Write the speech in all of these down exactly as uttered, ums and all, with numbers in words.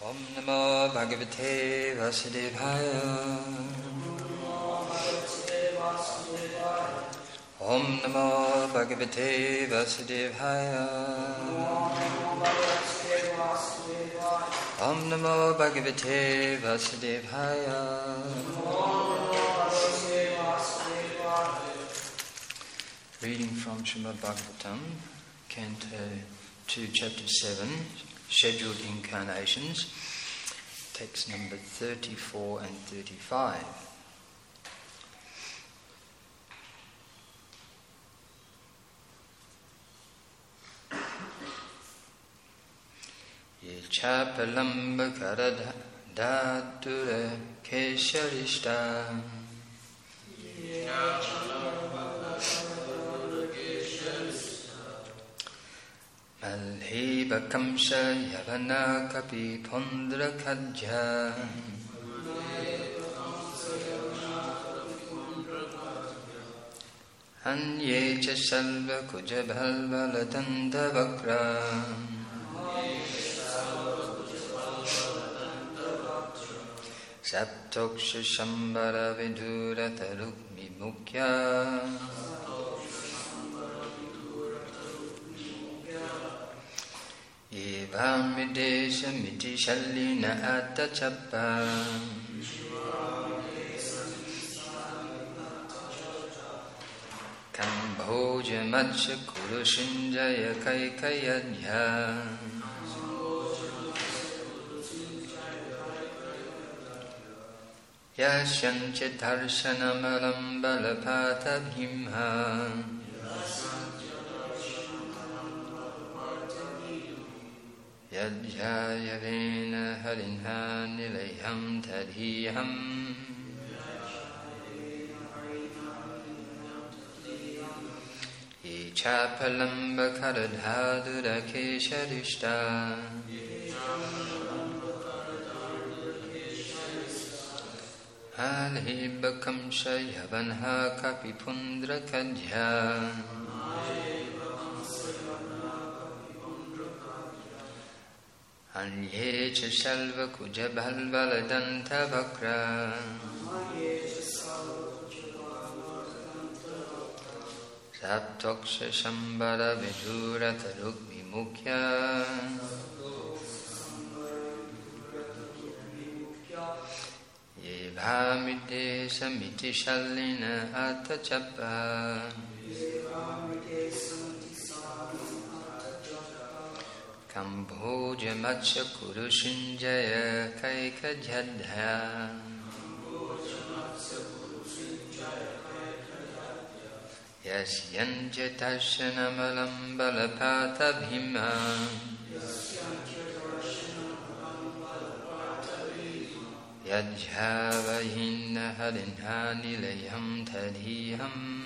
Om Namo Bhagavate Vasudevaya. Om Namo Bhagavate Vasudevaya. Om Namo Bhagavate Vasudevaya. Reading from Srimad Bhagavatam, Canto two, Chapter seven, Scheduled Incarnations, text number thirty-four and thirty-five. Chapalamba karadhatura kesharishta Malhiba kamsha yavana kapi pondra kadja Anye cha salva kujabhalva latanda vakra Saptoksha shambara vidura tarukmi mukya Evamidesha miti shalina atachappa Kambhoja matsya kurushinjaya kaikayadhya Yasyancha darshanamalam balapata bhimha Yadhyayavena harinha nilayam tadhiyam Ichapalamba karadhadura kesharishta Alhibakamsha yavanha kapipundra kadhya Anye cha shalva kujabhalvaladanta vakra Saptoksha shambara vidura tarukmi mukya Yevamide samiti shalina atachappa Kambhoja matsya kurushinjaya kaikajadhya Yasyanja tashanamalam balapata bhima Yajhavahinna harinha nilayam tadhiyam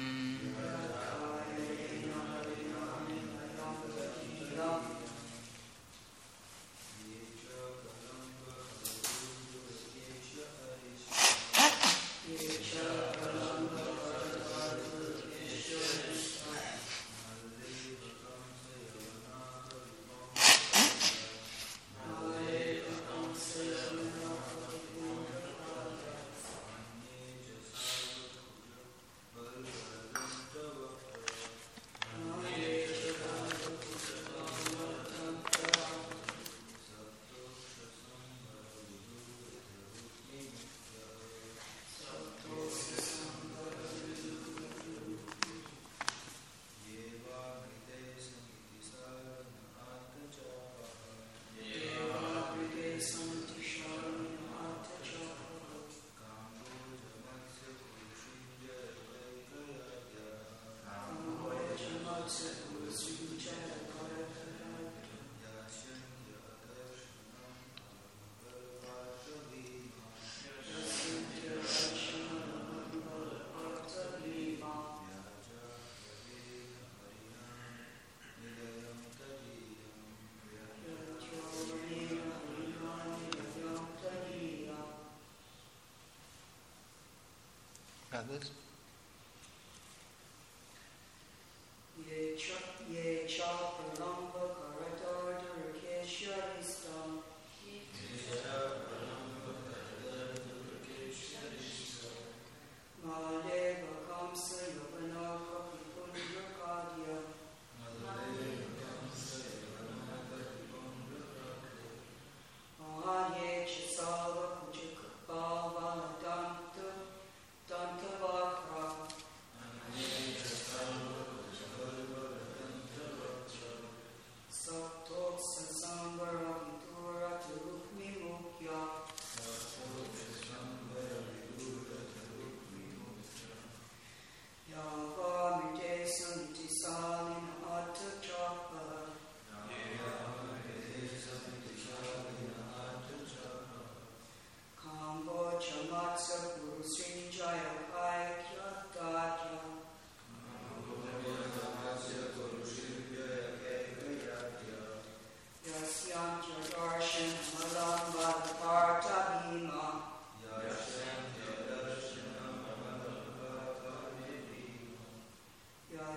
Others? Ye cha palamba karadar rakesha istam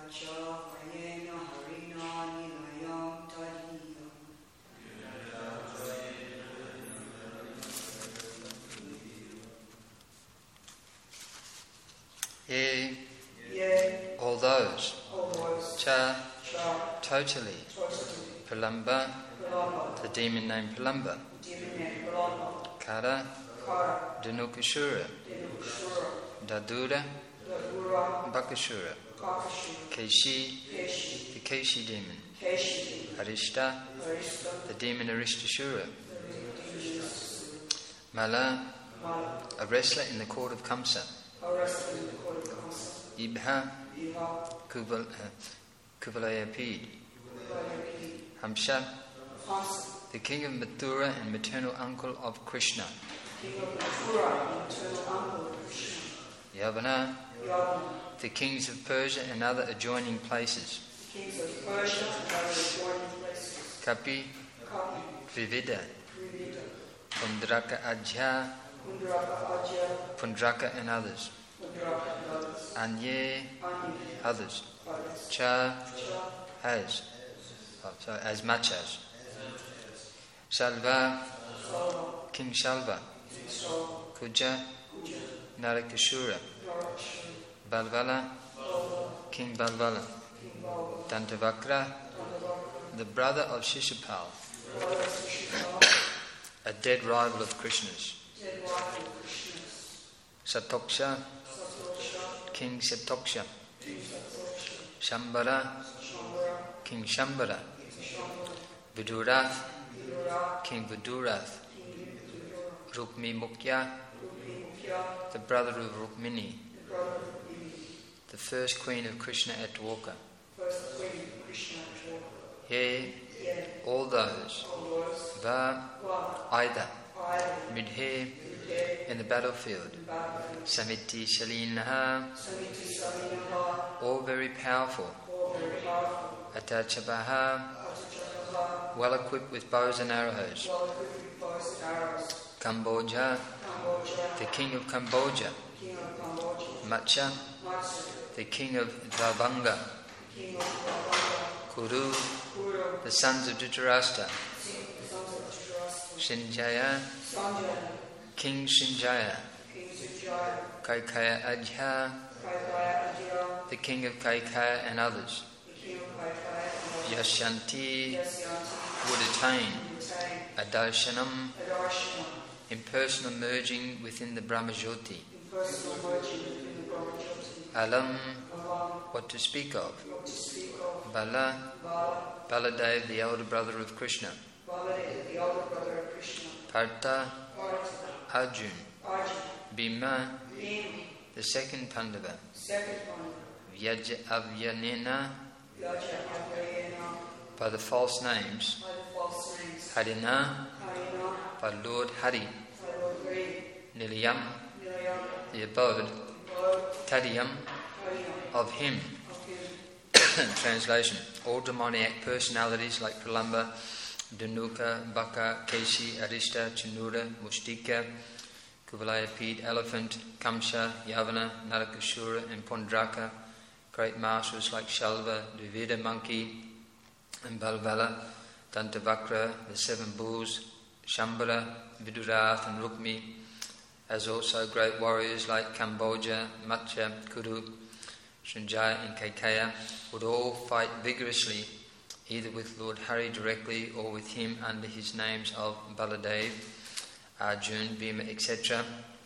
Yea, Yea, all those, all those, cha, Cha, totally, totally, Palamba, Palamba, the demon named Palamba, demon named Palamba, Kara, Kara, Dhanukashura, Denukashura, Dadura, Dadura, Bakashura, Kakashu, Keshi, Keshi, the Keshi demon, Keshi, Arishta, Arista, the demon Arishtashura, the demons, Mala, Mala, a wrestler in the court of Kamsa, arrested in the court of Kamsa, Ibha, Iha, Kubal, uh, Kuvalayapid, Kuvalayapid, Hamsha, Hamsa, the king of Mathura and maternal uncle of Krishna, king of Mathura, and maternal uncle of Krishna, Yavana, Yavana, the kings of Persia and other adjoining places, kings of Persia and other adjoining places, Kapi, Kapi, Vivida, Rivida, Pundraka Ajha, Pundraka Ajya, Pundraka and others, Pundraka and others, Anye, Ani, others, others, Cha, Cha, as, oh, sorry, as much as, Salva, Salva, King Salva, Salva, Kuja, Kuja, Narakashura, Narashri, Balvala, Balva, King Balvala, King Balva, Dantavakra, Dandavakra, the brother of Shishupal, brother of Shishupal, a dead rival of Krishna's, dead rival of Krishna's, Satoksha, Satoksha, King Satoksha, King Satoksha, Shambara, Shambhara, King Shambara, Shambhara, Vidurath, Vidura, King Vidurath, King Vidura, Rukmi Mukya, Rupi Mukhya, the brother of Rukmini, the brother of Rukmini, the first queen of Krishna at Dwarka. first queen of Krishna at Dwarka. Yea, Yea, all those, all those, Va, Va, either, Either, Midhe, Midhe, in the battlefield, in battlefield, Samiti Shalinaha, Samiti Salinaha, all very powerful, all very powerful, Atachabaha, Atachakaha, well equipped with bows and arrows, well equipped with bows and arrows, Kamboja, Cambodia, the king of Cambodia, king of Cambodia, Macha, Matsu, the king of Dravanga, king of Dravanga, Kuru, Kuru, the sons of Dhritarashtra, sons of Dhritarashtra, Shinjaya, Sanjaya, King Shinjaya, king Sujaya, Kaikaya Ajha, Kaikaya Ajya, the king of Kaikaya and others, the king of Kaikaya, and Yashanti, Yasyanti, would attain Attain, Adarshanam, Adarshana, impersonal merging within the Brahmajyoti, impersonal merging within the Brahmajyoti, Alam, Alam, what to speak of, what to speak of, Bala, Bala, Baladev, the elder brother of Krishna, Baladev, the elder brother of Krishna, Partha, Partha, Arjun, Arjuna, Bhima, Bhima, the second Pandava, second one, Vyaja Avyanena, Vyaja Avyayena, by the false names, by the false names, Harina, Harina, by Lord Hari, by Lord Hari, Nilayam, Nilayam, the abode, Lord Tadiyam, Hariyam, of him. of him, Translation: all demoniac personalities like Pralamba, Dhanuka, Baka, Keshi, Arishta, Chanura, Mustika, Kuvalayapid, Elephant, Kamsa, Yavana, Narakashura, and Pondraka, great masters like Shalva, Dvivida, Monkey, and Balvala, Dantavakra, the seven bulls, Shambhara, Vidurath, and Rukmi, as also great warriors like Kamboja, Matcha, Kuru, Srinjaya, and Kaikaya, would all fight vigorously, either with Lord Hari directly or with him under his names of Baladev, Arjun, Bhima, et cetera.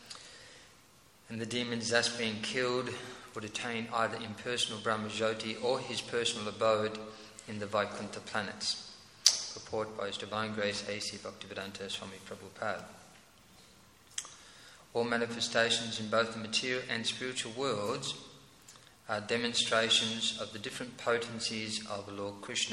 And the demons thus being killed would attain either impersonal Brahmajyoti or his personal abode in the Vaikuntha planets. Purport by His Divine Grace A C Bhaktivedanta Swami Prabhupada. All manifestations in both the material and spiritual worlds are demonstrations of the different potencies of Lord Krishna.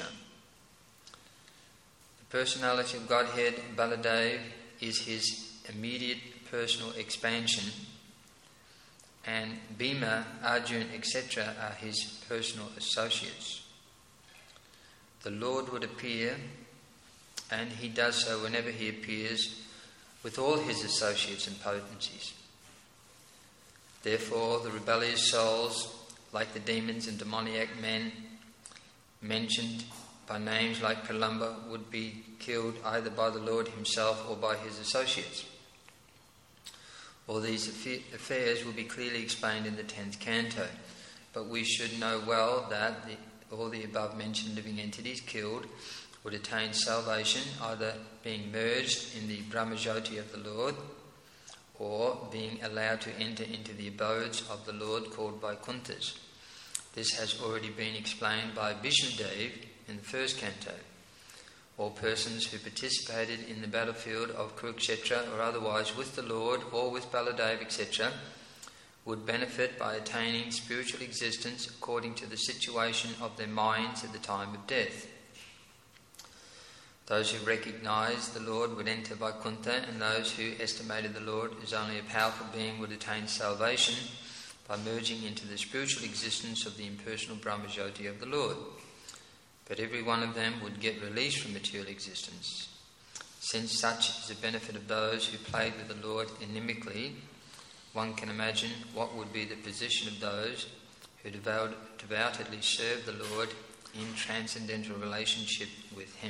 The personality of Godhead, Baladev, is his immediate personal expansion, and Bhima, Arjun, et cetera are his personal associates. The Lord would appear, and he does so whenever he appears, with all his associates and potencies. Therefore, the rebellious souls like the demons and demoniac men mentioned by names like Pralamba, would be killed either by the Lord himself or by his associates. All these affairs will be clearly explained in the tenth canto, but we should know well that the, all the above mentioned living entities killed would attain salvation, either being merged in the Brahmajyoti of the Lord or being allowed to enter into the abodes of the Lord called Vaikunthas. This has already been explained by Vishnudev in the first canto. All persons who participated in the battlefield of Kurukshetra or otherwise with the Lord or with Baladev, et cetera, would benefit by attaining spiritual existence according to the situation of their minds at the time of death. Those who recognized the Lord would enter Vaikuntha, and those who estimated the Lord as only a powerful being would attain salvation by merging into the spiritual existence of the impersonal Brahmajyoti of the Lord. But every one of them would get release from material existence. Since such is the benefit of those who played with the Lord inimically, one can imagine what would be the position of those who devout, devoutedly serve the Lord in transcendental relationship with him.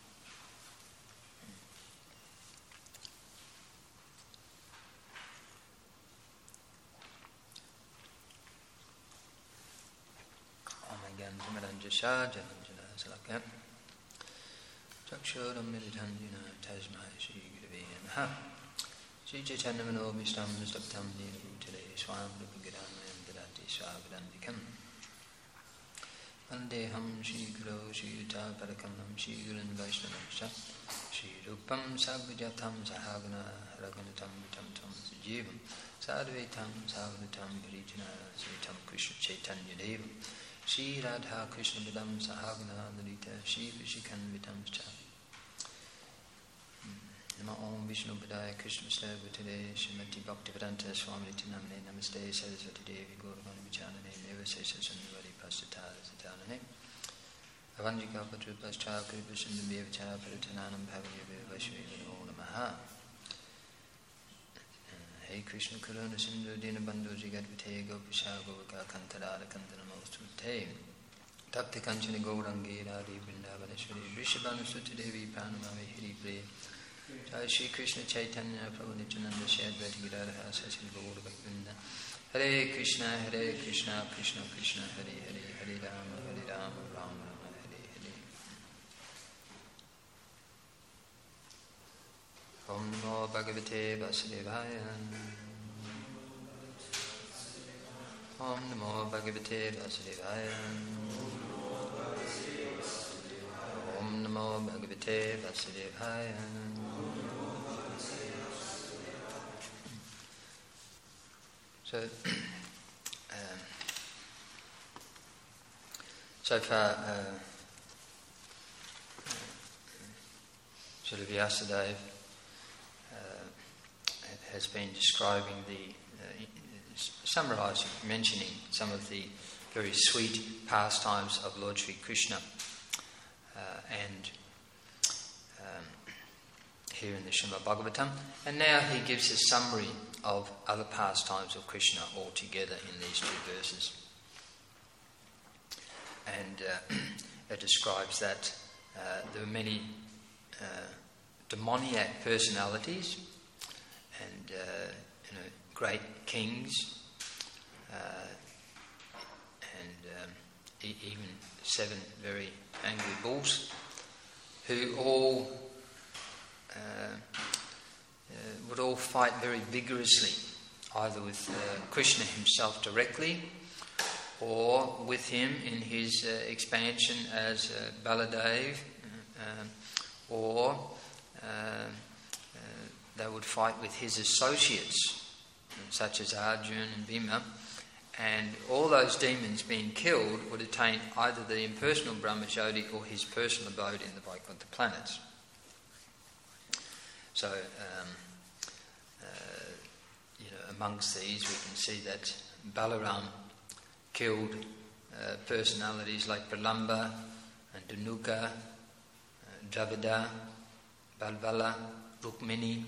Salaka Chakshuram Militanjuna Tasma Shri Gurave Namaha Shri Chaitanya Mano Vishtam Nistaptam Nina Bhutale Swam Rupagiranayam Dadati Swabadandikam Vandeham Shri Guru Shri Yuta Parakamam Shri Gurun Vaishnavamsha Shri Rupam Sabhujatam Sahagana Raghunatam Vitam Tam Sujivam Sadhvetam Savanatam Parijana Sritam Krishna Chaitanya Devam Shri Radha Krishna Vidam Sahagana Lalita Shri Vishikan Vidam Cha Nama Om Vishnu Padaya Krishna Slavutade Shrimati Bhaktivedanta Swami Tinamne Namaste Saraswati Devi Gaurvani Vichanane Neva Sesa Sundari Pasatara Satanane Avanjika Patru Pascha Kripa Sundabhya Vichara Paritananam Bhavaya Vashveva Namaha Hey Krishna Karuna Sindhu Dina Bandhu Jigat Vite Gopusha Govaka Kantara Kantana Mostute Tapti Kanchani Gaurangi Radhi Vrindavaneshwari Vrishabhanu Suti Devi Pranamami Hiri Priya Jai Shri Krishna Chaitanya Prabhu Nityananda Shri Advaita Gadadhara Sasili Gaura Bhaktinda Hare Krishna Hare Krishna Krishna Krishna Hare Hare Hare Rama Hare Rama Rama Rama Hare Hare Om Namo Bhagavate Vasudevaya Om Namo Bhagavate Vasudevaya Om Namo Bhagavate Vasudevaya So, um, so far, uh, Srila Vyasadeva has been describing the, uh, summarising, mentioning some of the very sweet pastimes of Lord Sri Krishna, uh, and um, here in the Srimad Bhagavatam, and now he gives a summary of other pastimes of Krishna altogether in these two verses, and uh, it describes that uh, there are many uh, demoniac personalities and uh, you know, great kings, uh, and um, e- even seven very angry bulls, who all uh, uh, would all fight very vigorously, either with uh, Krishna himself directly, or with him in his uh, expansion as uh, Baladev, uh, um, or uh, they would fight with his associates, such as Arjuna and Bhima, and all those demons being killed would attain either the impersonal Brahmajyoti or his personal abode in the Vaikuntha planets. So, um, uh, you know, amongst these we can see that Balaram killed uh, personalities like Pralamba and Dhanuka, uh, Dravida, Balvala, Rukmini,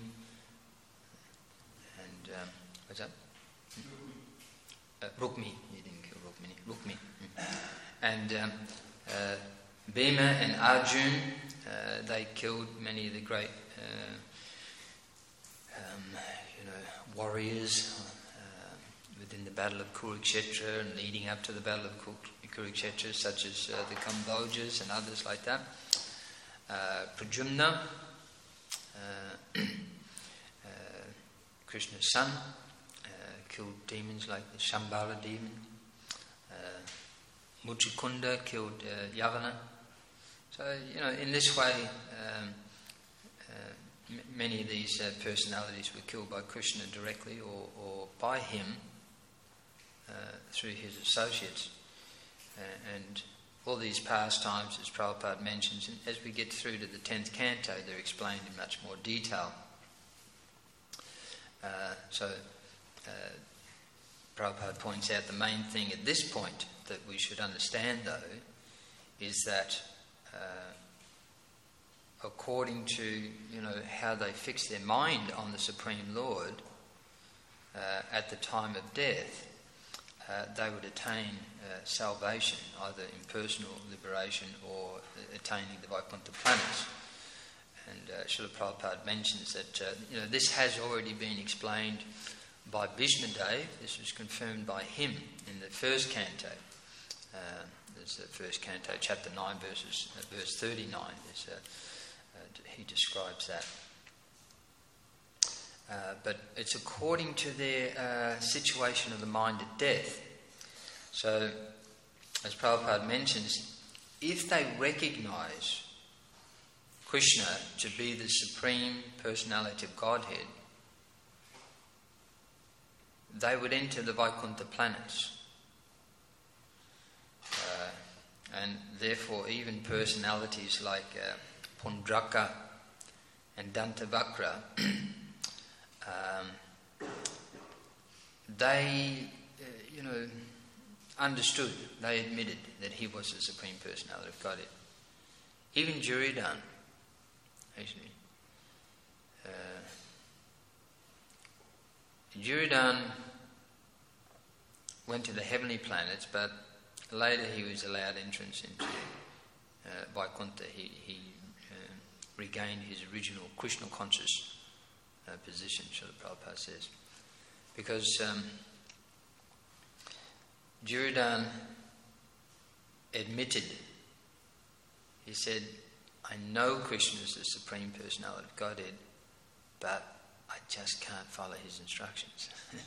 and um, what's that? Uh, Rukmi, he didn't kill Rukmini. Rukmi. And um, uh, Bhima and Arjun, uh, they killed many of the great uh, um, you know, warriors uh, within the Battle of Kurukshetra and leading up to the Battle of Kurukshetra, such as uh, the Kambojas and others like that. Uh, Pradyumna, uh, uh, Krishna's son, uh, killed demons like the Shambhala demon. Uh, Muchikunda killed uh, Yavana. So, you know, in this way, um, uh, m- many of these uh, personalities were killed by Krishna directly or, or by him uh, through his associates. Uh, and all these pastimes, as Prabhupada mentions, and as we get through to the tenth canto, they're explained in much more detail. Uh, so, uh, Prabhupada points out the main thing at this point that we should understand, though, is that uh, according to, you know, how they fix their mind on the Supreme Lord uh, at the time of death, uh, they would attain uh, salvation, either in personal liberation or attaining the Vaikuntha planets. And uh, Srila Prabhupada mentions that uh, you know, this has already been explained by Bhishmadev. This was confirmed by him in the first canto. Uh, there's the first canto, chapter nine, verses, uh, verse thirty-nine. There's, uh, uh, he describes that. Uh, but it's according to their uh, situation of the mind at death. So, as Prabhupada mentions, if they recognise Krishna to be the Supreme Personality of Godhead, they would enter the Vaikuntha planets. Uh, and therefore even personalities like uh, Pundraka and Dantavakra, um, they, uh, you know, understood, they admitted that he was the Supreme Personality of Godhead. Even Jiridan, actually. Uh, Jiridan went to the heavenly planets, but later he was allowed entrance into uh, Vaikuntha. He, he uh, regained his original Krishna conscious uh, position, Srila Prabhupada says. Because um, Jiridan admitted, he said, I know Krishna is the Supreme Personality of Godhead, but I just can't follow his instructions.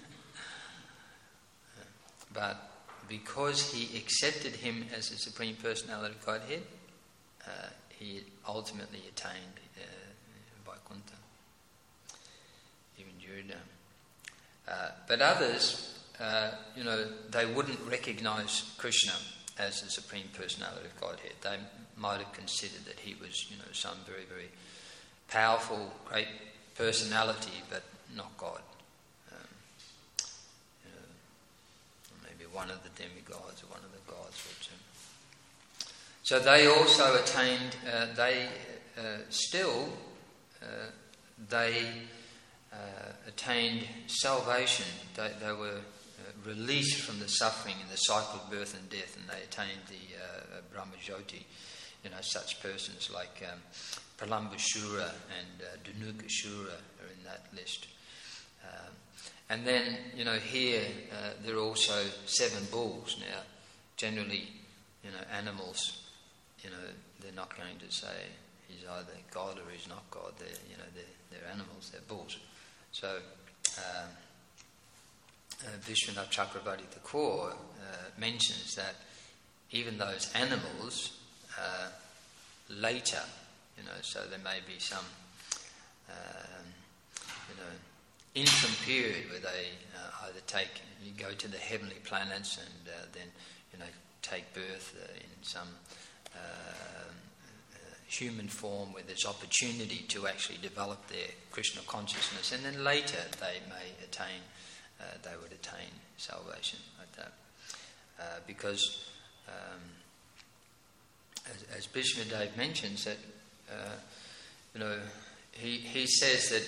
But because he accepted him as the Supreme Personality of Godhead, uh, he ultimately attained uh, Vaikuntha, even Jiridan. Uh, but others, uh, you know, they wouldn't recognise Krishna as the Supreme Personality of Godhead. They might have considered that he was, you know, some very, very powerful, great personality, but not God. Um, you know, maybe one of the demigods or one of the gods. Which, um, so they also attained, uh, they uh, still, uh, they uh, attained salvation. They, they were uh, released from the suffering and the cycle of birth and death, and they attained the uh, Brahmajyoti. You know, such persons like um, Pralambashura and uh, Dhanukashura are in that list. Um, and then, you know, here uh, there are also seven bulls. Now, generally, you know, animals, you know, they're not going to say he's either God or he's not God. They're, you know, they're, they're animals, they're bulls. So, um, uh, Vishwanath Chakravarti Thakur uh, mentions that even those animals, uh, later, you know, so there may be some, um, you know, interim period where they uh, either take, you go to the heavenly planets and uh, then, you know, take birth uh, in some uh, uh, human form where there's opportunity to actually develop their Krishna consciousness, and then later they may attain, uh, they would attain salvation like that. Uh, because um, as, as Bhishmadev mentions that, uh, you know, he, he says that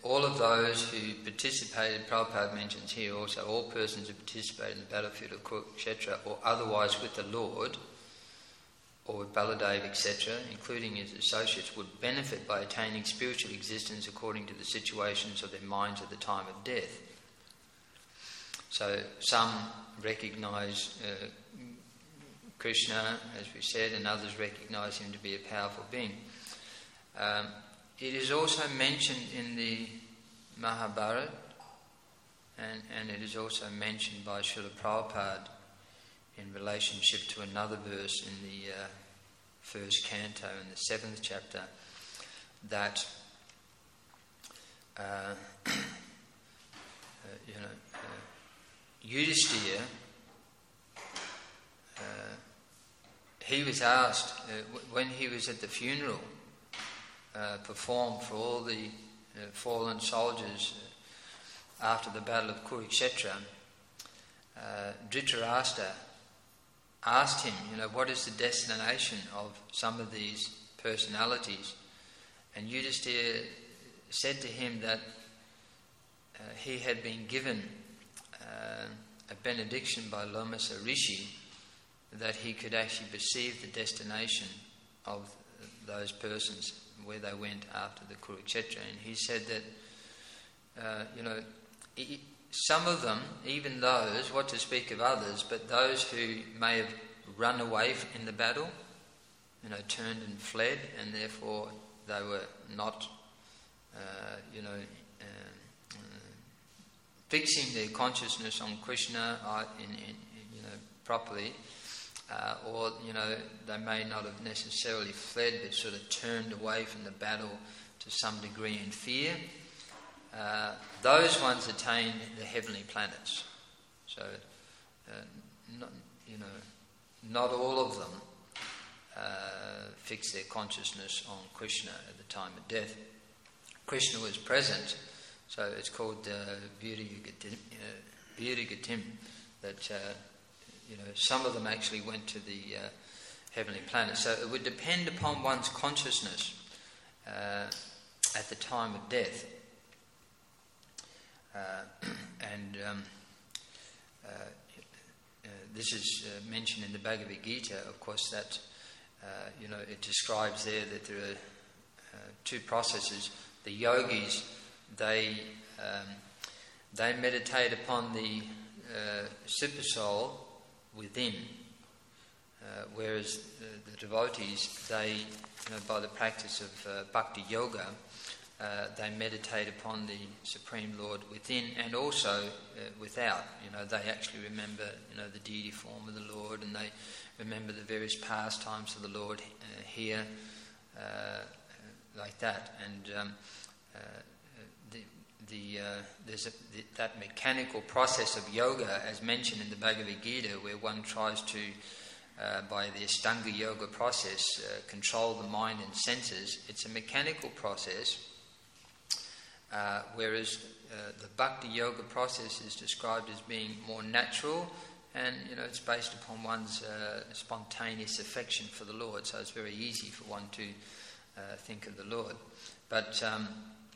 all of those who participated, Prabhupada mentions here also, all persons who participated in the battlefield of Kurukshetra or otherwise with the Lord, or with Baladev, et cetera, including his associates, would benefit by attaining spiritual existence according to the situations of their minds at the time of death. So some recognise uh, Krishna, as we said, and others recognise him to be a powerful being. Um, it is also mentioned in the Mahabharata, and, and it is also mentioned by Srila Prabhupada in relationship to another verse in the uh, first canto in the seventh chapter, that uh, uh, you know uh, Yudhisthira, uh, he was asked uh, w- when he was at the funeral uh, performed for all the uh, fallen soldiers uh, after the battle of Kurukshetra, uh, Dhritarashtra asked him, you know, what is the destination of some of these personalities? And Yudhisthira said to him that uh, he had been given uh, a benediction by Lomasa Rishi that he could actually perceive the destination of those persons where they went after the Kurukshetra. And he said that, uh, you know, he, some of them, even those, what to speak of others, but those who may have run away in the battle, you know, turned and fled, and therefore they were not, uh, you know, uh, uh, fixing their consciousness on Krishna uh, in, in, you know, properly, uh, or, you know, they may not have necessarily fled, but sort of turned away from the battle to some degree in fear. Uh, those ones attain the heavenly planets. So, uh, not, you know, not all of them uh, fix their consciousness on Krishna at the time of death. Krishna was present, so it's called uh, Viragatim, uh, Viragatim, that uh, you know, some of them actually went to the uh, heavenly planet. So it would depend upon one's consciousness uh, at the time of death. Uh, and um, uh, uh, this is uh, mentioned in the Bhagavad Gita, of course, that uh, you know, it describes there that there are uh, two processes. The yogis, they um, they meditate upon the uh, super soul within, uh, whereas the, the devotees, they, you know, by the practice of uh, bhakti yoga, Uh, they meditate upon the Supreme Lord within and also uh, without. You know, they actually remember, you know, the deity form of the Lord, and they remember the various pastimes of the Lord uh, here, uh, like that. And um, uh, the, the, uh, there's a, the, that mechanical process of yoga, as mentioned in the Bhagavad Gita, where one tries to, uh, by the Ashtanga yoga process, uh, control the mind and senses. It's a mechanical process. Uh, whereas uh, the bhakti yoga process is described as being more natural, and, you know, it's based upon one's uh, spontaneous affection for the Lord, so it's very easy for one to uh, think of the Lord. But um,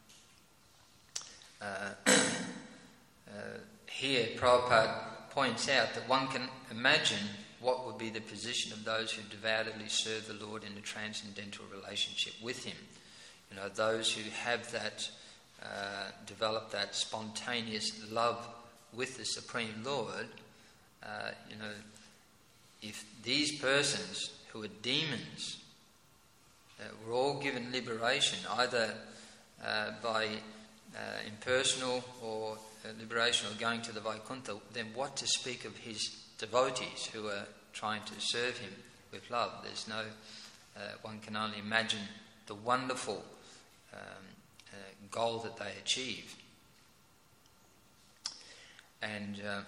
uh, uh, here Prabhupada points out that one can imagine what would be the position of those who devoutly serve the Lord in a transcendental relationship with Him. You know, those who have that Uh, develop that spontaneous love with the Supreme Lord. Uh, you know, if these persons who are demons uh, were all given liberation, either uh, by uh, impersonal or uh, liberation or going to the Vaikuntha, then what to speak of his devotees who are trying to serve him with love? There's no, uh, one can only imagine the wonderful um, Uh, goal that they achieve. And uh,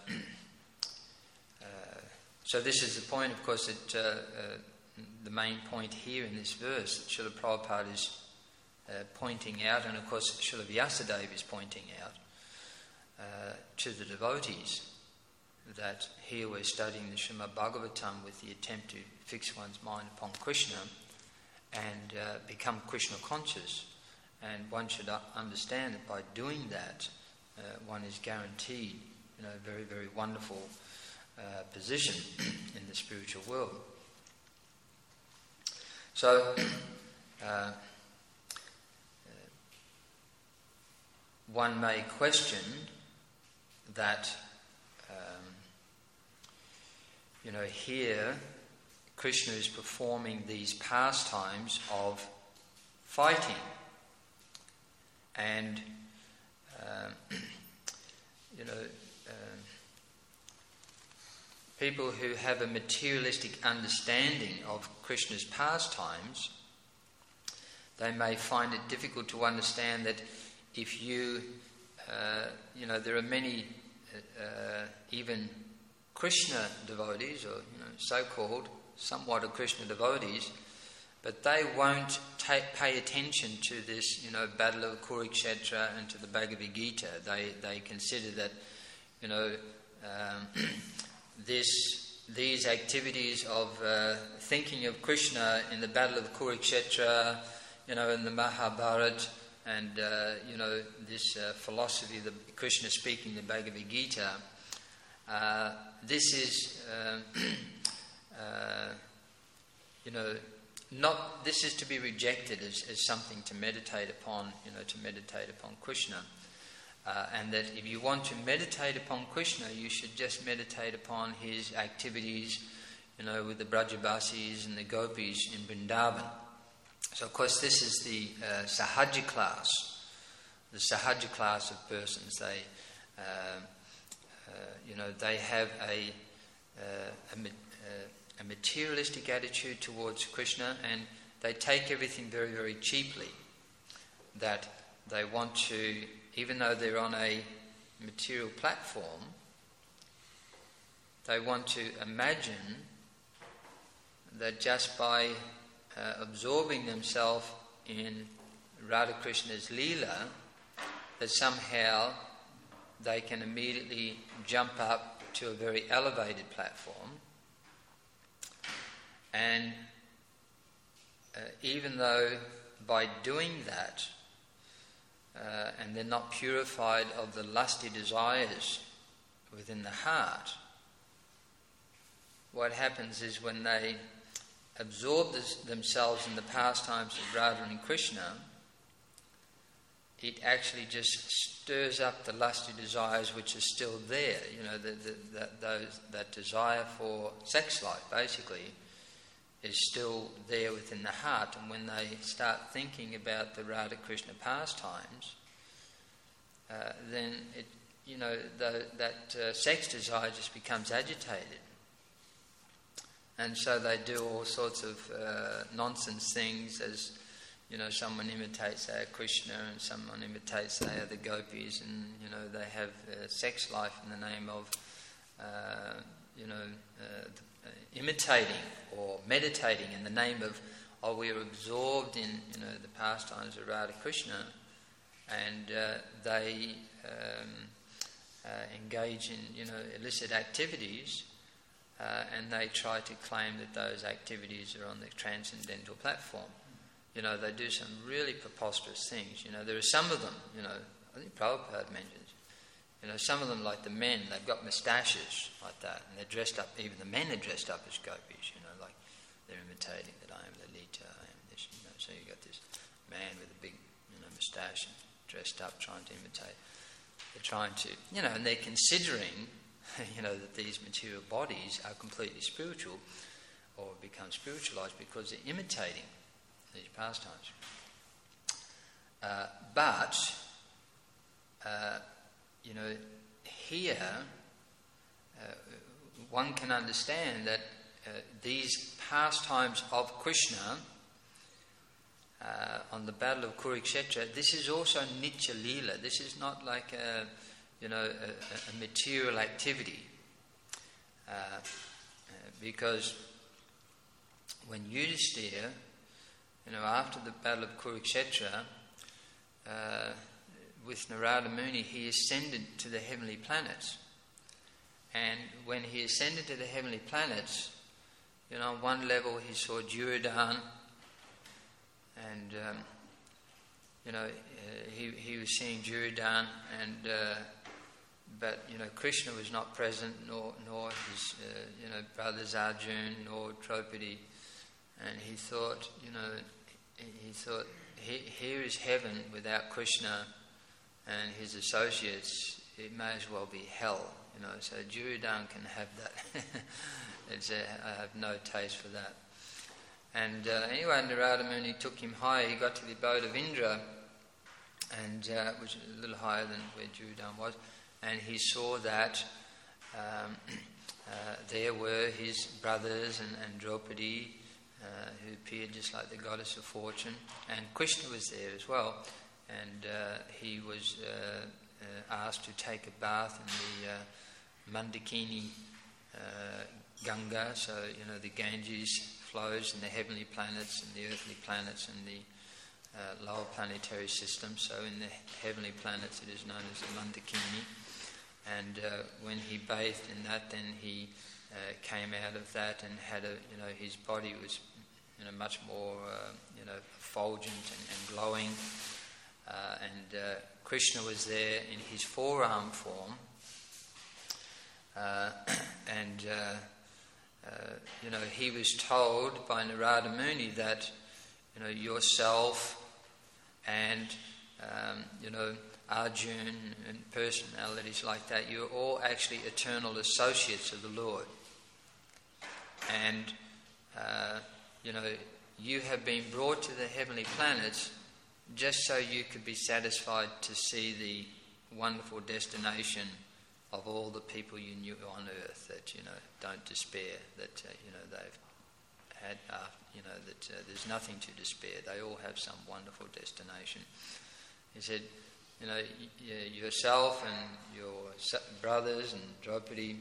uh, so this is the point, of course, that uh, uh, the main point here in this verse that Srila Prabhupada is uh, pointing out, and of course Srila Vyasadeva is pointing out uh, to the devotees, that here we're studying the Srimad Bhagavatam with the attempt to fix one's mind upon Krishna and uh, become Krishna conscious. and one should understand that by doing that, uh, one is guaranteed, you know, a very, very wonderful uh, position in the spiritual world. So, uh, one may question that, um, you know, here Krishna is performing these pastimes of fighting, and um, you know, um, people who have a materialistic understanding of Krishna's pastimes, they may find it difficult to understand that if you, uh, you know, there are many uh, even Krishna devotees, or you know, so-called somewhat of Krishna devotees, but they won't ta- pay attention to this, you know, battle of Kurukshetra and to the Bhagavad Gita. They they consider that, you know, um, this these activities of uh, thinking of Krishna in the battle of Kurukshetra, you know, in the Mahabharata, and uh, you know, this uh, philosophy of the Krishna speaking the Bhagavad Gita. Uh, this is, uh, uh, you know, not. This is to be rejected as, as something to meditate upon. You know, to meditate upon Krishna, uh, and that if you want to meditate upon Krishna, you should just meditate upon his activities. You know, with the Brajabasis and the Gopis in Vrindavan. So, of course, this is the uh, Sahaja class, the Sahaja class of persons. They, uh, uh, you know, they have a, uh, a, a materialistic attitude towards Krishna, and they take everything very, very cheaply. That they want to, even though they're on a material platform, they want to imagine that just by Uh, absorbing themselves in Radha Krishna's Leela, that somehow they can immediately jump up to a very elevated platform, and uh, even though by doing that uh, and they're not purified of the lusty desires within the heart, what happens is when they absorb this, themselves in the pastimes of Radha and Krishna, it actually just stirs up the lusty desires which are still there. You know, the, the, that, those, that desire for sex life, basically, is still there within the heart. And when they start thinking about the Radha Krishna pastimes, uh, then it, you know, the, that uh, sex desire just becomes agitated. And so they do all sorts of uh, nonsense things, as, you know, someone imitates, say, Krishna, and someone imitates, say, the gopis, and, you know, they have uh, sex life in the name of, uh, you know, uh, uh, imitating or meditating in the name of, oh, we are absorbed in, you know, the pastimes of Radha Krishna, and uh, they um, uh, engage in, you know, illicit activities. Uh, and they try to claim that those activities are on the transcendental platform. You know, they do some really preposterous things. You know, there are some of them, you know, I think Prabhupada mentions, you know, some of them, like the men, they've got moustaches like that, and they're dressed up, even the men are dressed up as gopis, you know, like they're imitating that I am Lalita, I am this, you know, so you've got this man with a big, you know, moustache and dressed up trying to imitate. They're trying to, you know, and they're considering, you know, that these material bodies are completely spiritual or become spiritualized because they're imitating these pastimes. Uh, but, uh, you know, here uh, one can understand that uh, these pastimes of Krishna uh, on the battle of Kurukshetra, this is also Nitya Leela. This is not like a, you know, a, a material activity. Uh, uh, because when Yudhisthira, you know, after the battle of Kurukshetra, uh, with Narada Muni, he ascended to the heavenly planets. And when he ascended to the heavenly planets, you know, on one level he saw Duryodhana, and um, you know, uh, he he was seeing Duryodhana, and uh, but you know, Krishna was not present, nor nor his uh, you know brothers Arjun nor Draupadi, and he thought, you know, he thought, here is heaven without Krishna and his associates. It may as well be hell, you know. So Duryodhana can have that. it's a, I have no taste for that. And uh, anyway, Narada Muni took him higher. He got to the abode of Indra, and uh, which is a little higher than where Duryodhana was. And he saw that um, uh, there were his brothers and, and Draupadi, uh, who appeared just like the goddess of fortune, and Krishna was there as well. And uh, he was uh, uh, asked to take a bath in the uh, Mandakini uh, Ganga, so you know the Ganges flows in the heavenly planets and the earthly planets and the uh, lower planetary system. So in the heavenly planets it is known as the Mandakini. And uh, when he bathed in that, then he uh, came out of that and had a, you know, his body was, you know, much more, uh, you know, effulgent and, and glowing. Uh, and uh, Krishna was there in his forearm form. Uh, and, uh, uh, you know, he was told by Narada Muni that, you know, yourself and, um, you know, Arjun and personalities like that, you're all actually eternal associates of the Lord. And, uh, you know, you have been brought to the heavenly planets just so you could be satisfied to see the wonderful destination of all the people you knew on earth, that, you know, don't despair, that, uh, you know, they've had, uh, you know, that uh, there's nothing to despair. They all have some wonderful destination. He said, you know, yourself and your brothers and Draupadi,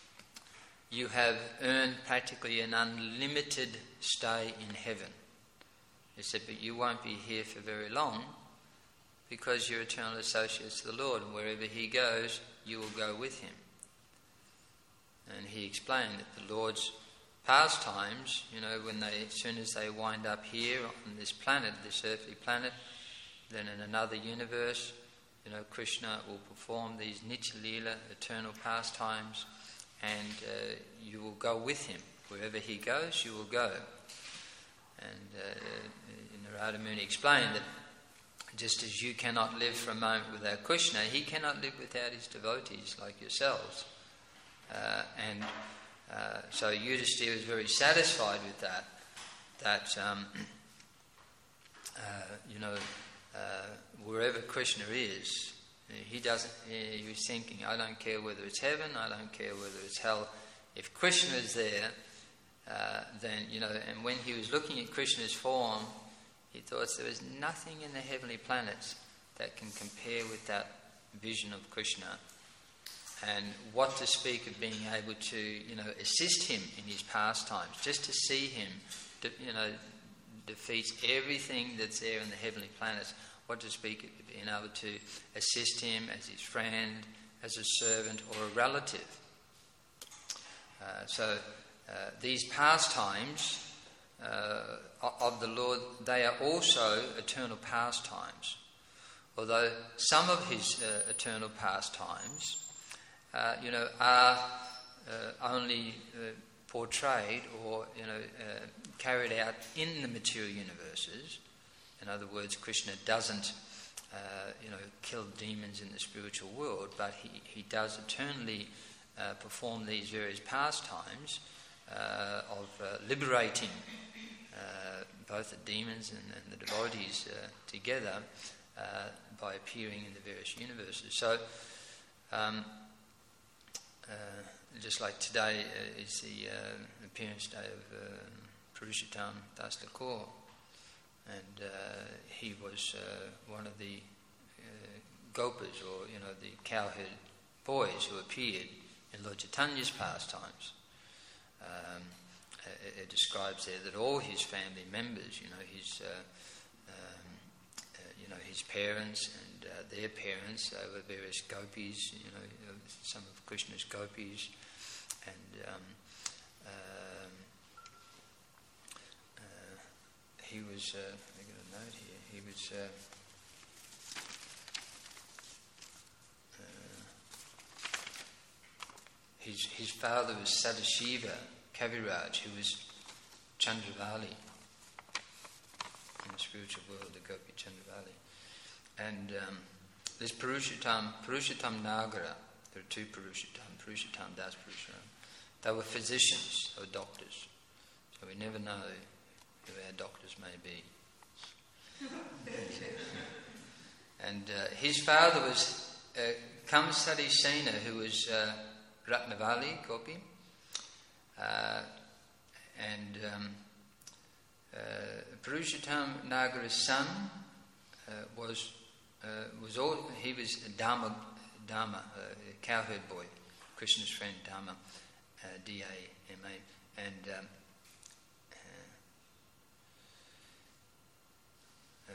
you have earned practically an unlimited stay in heaven. He said, but you won't be here for very long because you're eternal associates of the Lord, and wherever he goes, you will go with him. And he explained that the Lord's pastimes, you know, when they, as soon as they wind up here on this planet, this earthly planet, then in another universe, you know, Krishna will perform these Nitya Leela, eternal pastimes, and uh, you will go with him. Wherever he goes, you will go. And uh, Narada Muni explained that just as you cannot live for a moment without Krishna, he cannot live without his devotees like yourselves. Uh, and uh, so Yudhisthira was very satisfied with that, that, um, uh, you know, Uh, wherever Krishna is, he doesn't. He was thinking, I don't care whether it's heaven, I don't care whether it's hell. If Krishna is there, uh, then, you know, and when he was looking at Krishna's form, he thought there was nothing in the heavenly planets that can compare with that vision of Krishna. And what to speak of being able to, you know, assist him in his pastimes, just to see him, you know, defeats everything that's there in the heavenly planets. What to speak of being able to assist him as his friend, as a servant, or a relative. Uh, so uh, these pastimes uh, of the Lord, they are also eternal pastimes. Although some of his uh, eternal pastimes, uh, you know, are uh, only uh, portrayed or, you know, uh, carried out in the material universes. In other words, Krishna doesn't, uh, you know, kill demons in the spiritual world, but he, he does eternally uh, perform these various pastimes uh, of uh, liberating uh, both the demons and, and the devotees uh, together uh, by appearing in the various universes. So, um, uh, just like today uh, is the uh, appearance day of uh, Purushottam Das Thakur, and uh, he was uh, one of the uh, gopas, or, you know, the cowherd boys who appeared in Lord Chaitanya's pastimes. Um, it, it describes there that all his family members, you know, his uh, um, uh, you know, his parents and uh, their parents, they were various gopis, you know, some of Krishna's gopis, and um, um, uh, he was, uh, I got a note here, he was, uh, his, his father was Sadashiva Kaviraj, who was Chandravali in the spiritual world, the Gopi Chandravali. And um, there's Purushottam, Purushottam Nagara. There are two Purushottam, Purushottam Das Purushottam. They were physicians, they were doctors. So we never know who our doctors may be. And uh, his father was uh, Kamsari Sena, who was uh, Ratnavali Gopi. Uh, and um, uh, Purushottam Nagara's son uh, was uh, was all he was Dharma, Dharma, uh, a cowherd boy, Krishna's friend Dharma, uh, D A M A, and um, uh, uh,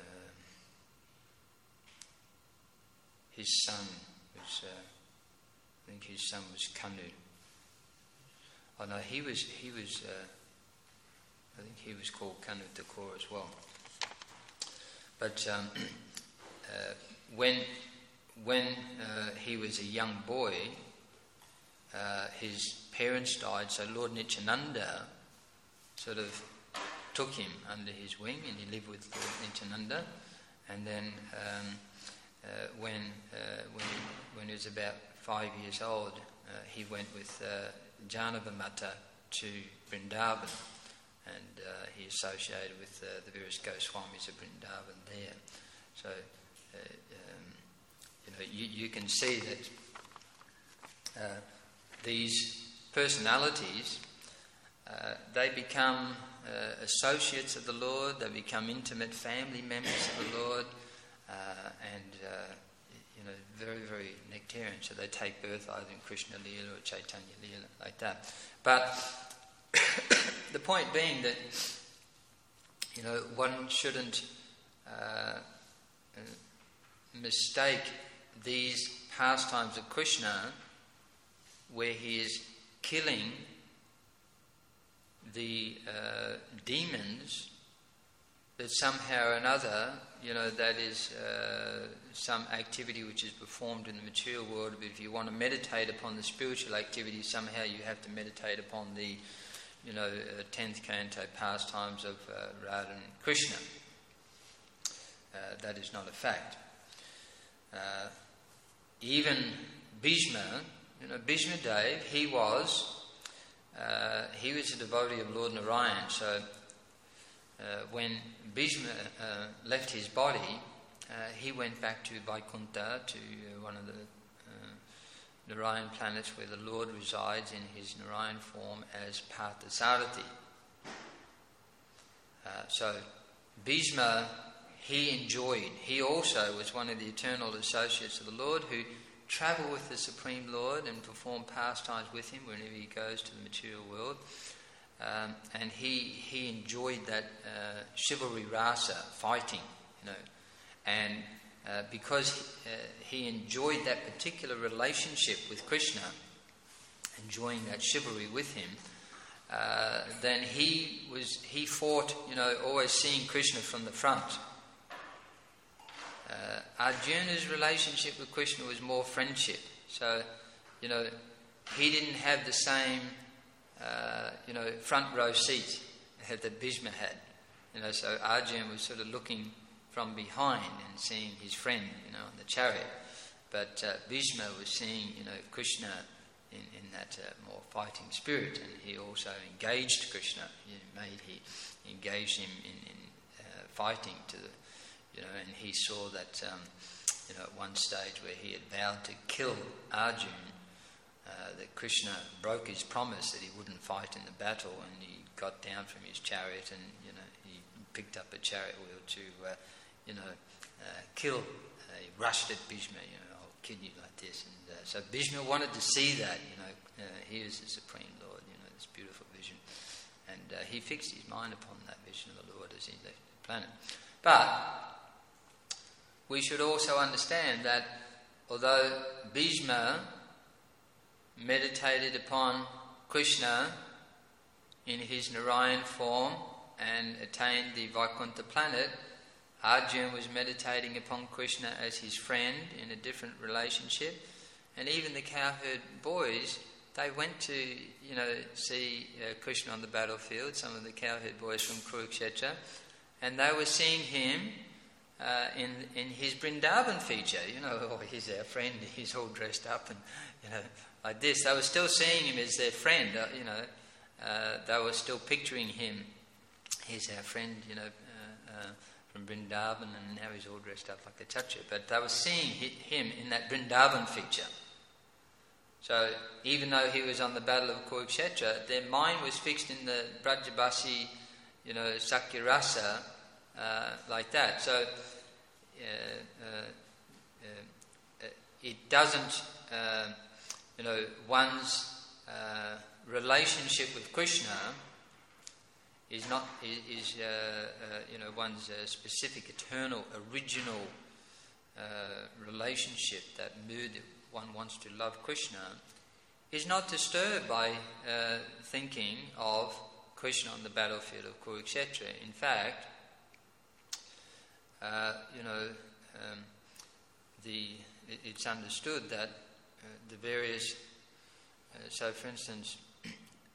his son was, uh, I think his son was Kanu. Oh no, he was he was. Uh, I think he was called Kanu Thakur as well. But um, uh, when when uh, he was a young boy, uh, his parents died. So Lord Nityananda sort of took him under his wing, and he lived with Lord Nityananda. And then um, uh, when uh, when when he was about five years old, uh, he went with uh, Janavamata to Vrindavan. And uh, he associated with uh, the various Goswamis of Vrindavan there. So, uh, um, you know, you, you can see that uh, these personalities, uh, they become uh, associates of the Lord, they become intimate family members of the Lord, uh, and, uh, you know, very, very nectarian. So they take birth either in Krishna Leela or Chaitanya Leela, like that. But the point being that, you know, one shouldn't uh, mistake these pastimes of Krishna, where he is killing the uh, demons, that somehow or another, you know, that is uh, some activity which is performed in the material world. But if you want to meditate upon the spiritual activity, somehow you have to meditate upon the, you know, uh, tenth canto pastimes of uh, Radha and Krishna. Uh, that is not a fact. Uh, even Bhishma, you know, Bhishma Dev, he was uh, he was a devotee of Lord Narayan. So uh, when Bhishma uh, left his body, uh, he went back to Vaikuntha, to uh, one of the Narayan planets where the Lord resides in his Narayan form as Parthasarathi. Uh, so Bhishma, he enjoyed, he also was one of the eternal associates of the Lord who travel with the Supreme Lord and perform pastimes with him whenever he goes to the material world. Um, and he he enjoyed that uh, chivalry rasa, fighting, you know, and Uh, because uh, he enjoyed that particular relationship with Krishna, enjoying that chivalry with him, uh, then he was he fought, you know, always seeing Krishna from the front. Uh, Arjuna's relationship with Krishna was more friendship. So, you know, he didn't have the same, uh, you know, front row seat that Bhishma had. You know, so Arjuna was sort of looking from behind and seeing his friend, you know, in the chariot. But uh, Bhishma was seeing, you know, Krishna in, in that uh, more fighting spirit, and he also engaged Krishna. He made he engaged him in, in uh, fighting to the, you know, and he saw that, um, you know, at one stage where he had vowed to kill Arjuna, uh, that Krishna broke his promise that he wouldn't fight in the battle, and he got down from his chariot and, you know, he picked up a chariot wheel to uh, you know, uh, kill, uh, he rushed at Bhishma, you know, I'll kill you like this. And uh, so Bhishma wanted to see that, you know, uh, he is the Supreme Lord, you know, this beautiful vision. And uh, he fixed his mind upon that vision of the Lord as he left the planet. But we should also understand that although Bhishma meditated upon Krishna in his Narayan form and attained the Vaikuntha planet, Arjuna was meditating upon Krishna as his friend in a different relationship, and even the cowherd boys they went to, you know, see uh, Krishna on the battlefield, some of the cowherd boys from Kurukshetra, and they were seeing him uh, in in his Vrindavan feature. You know, oh, he's our friend, he's all dressed up and, you know, like this. They were still seeing him as their friend, uh, you know. Uh, they were still picturing him, he's our friend, you know, uh, uh, from Vrindavan, and now he's all dressed up like a chacha. But they were seeing him in that Vrindavan feature. So even though he was on the battle of Kurukshetra, their mind was fixed in the Brajabasi, you know, Sakyarasa, uh, like that. So uh, uh, uh, it doesn't, uh, you know, one's uh, relationship with Krishna is not is, is uh, uh, you know, one's uh, specific, eternal, original uh, relationship, that mood that one wants to love Krishna, is not disturbed by uh, thinking of Krishna on the battlefield of Kurukshetra. In fact, uh, you know, um, the it, it's understood that uh, the various, uh, so for instance, uh,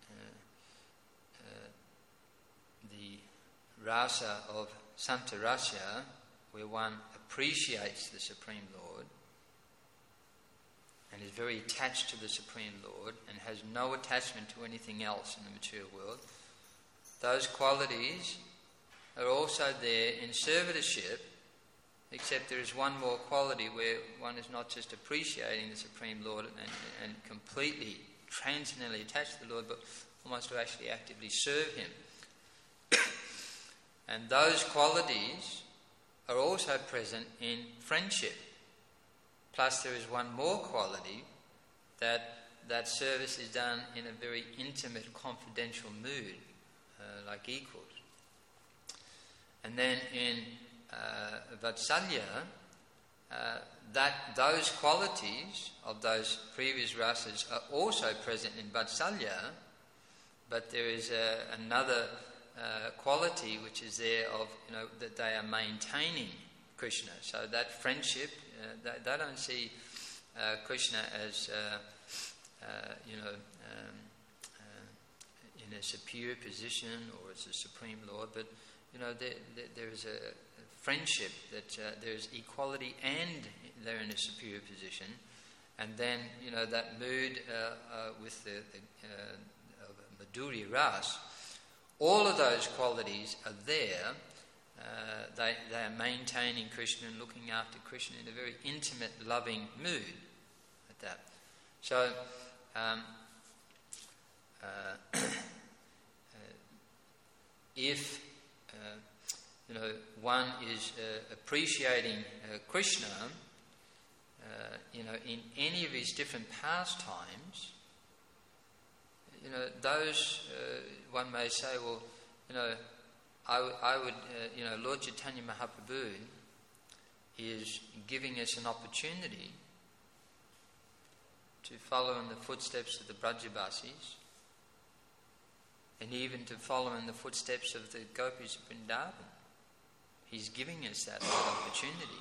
uh, the rasa of Santarasya, where one appreciates the Supreme Lord and is very attached to the Supreme Lord and has no attachment to anything else in the material world, those qualities are also there in servitorship, except there is one more quality where one is not just appreciating the Supreme Lord and, and completely, transcendently attached to the Lord, but almost to actually actively serve Him. And those qualities are also present in friendship. Plus there is one more quality, that that service is done in a very intimate, confidential mood, uh, like equals. And then in uh, Vatsalya, uh, that those qualities of those previous rasas are also present in Vatsalya, but there is a, another uh, quality which is there of, you know, that they are maintaining Krishna. So that friendship, uh, they, they don't see uh, Krishna as, uh, uh, you know, um, uh, in a superior position or as a Supreme Lord, but, you know, there, there, there is a friendship, that uh, there is equality and they're in a superior position. And then, you know, that mood uh, uh, with the, the uh, of Madhurya Ras, all of those qualities are there. Uh, they, they are maintaining Krishna and looking after Krishna in a very intimate, loving mood, like that. So, um, uh, uh, if uh, you know, one is uh, appreciating uh, Krishna, uh, you know, in any of his different pastimes, you know, those uh, one may say, well, you know, I, w- I would, uh, you know, Lord Chaitanya Mahaprabhu is giving us an opportunity to follow in the footsteps of the Brajabasis and even to follow in the footsteps of the Gopis of Vrindavan. He's giving us that opportunity.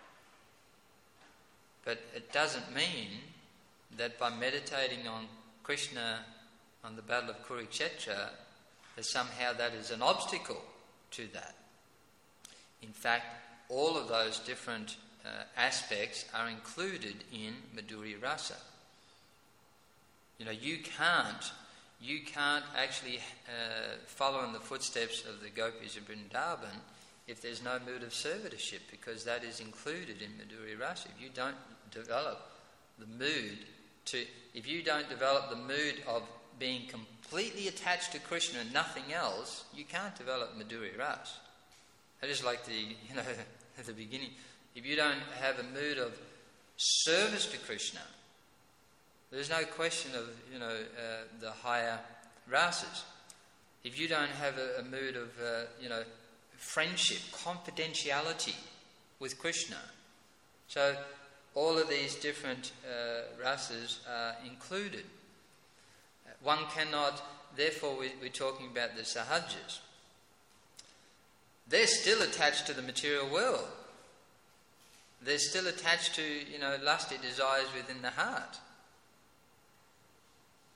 But it doesn't mean that by meditating on Krishna on the battle of Kurukshetra, that somehow that is an obstacle to that. In fact, all of those different uh, aspects are included in Madhurya Rasa. You know, you can't, you can't actually uh, follow in the footsteps of the Gopis of Vrindavan if there's no mood of servitorship, because that is included in Madhurya Rasa. If you don't develop the mood to, if you don't develop the mood of being completely attached to Krishna and nothing else, you can't develop Madhurya Rasa. That is like the, you know, at the beginning. If you don't have a mood of service to Krishna, there's no question of, you know, uh, the higher rasas. If you don't have a, a mood of, uh, you know, friendship, confidentiality with Krishna. So all of these different uh, rasas are included. One cannot, therefore we, we're talking about the sahajas. They're still attached to the material world. They're still attached to, you know, lusty desires within the heart.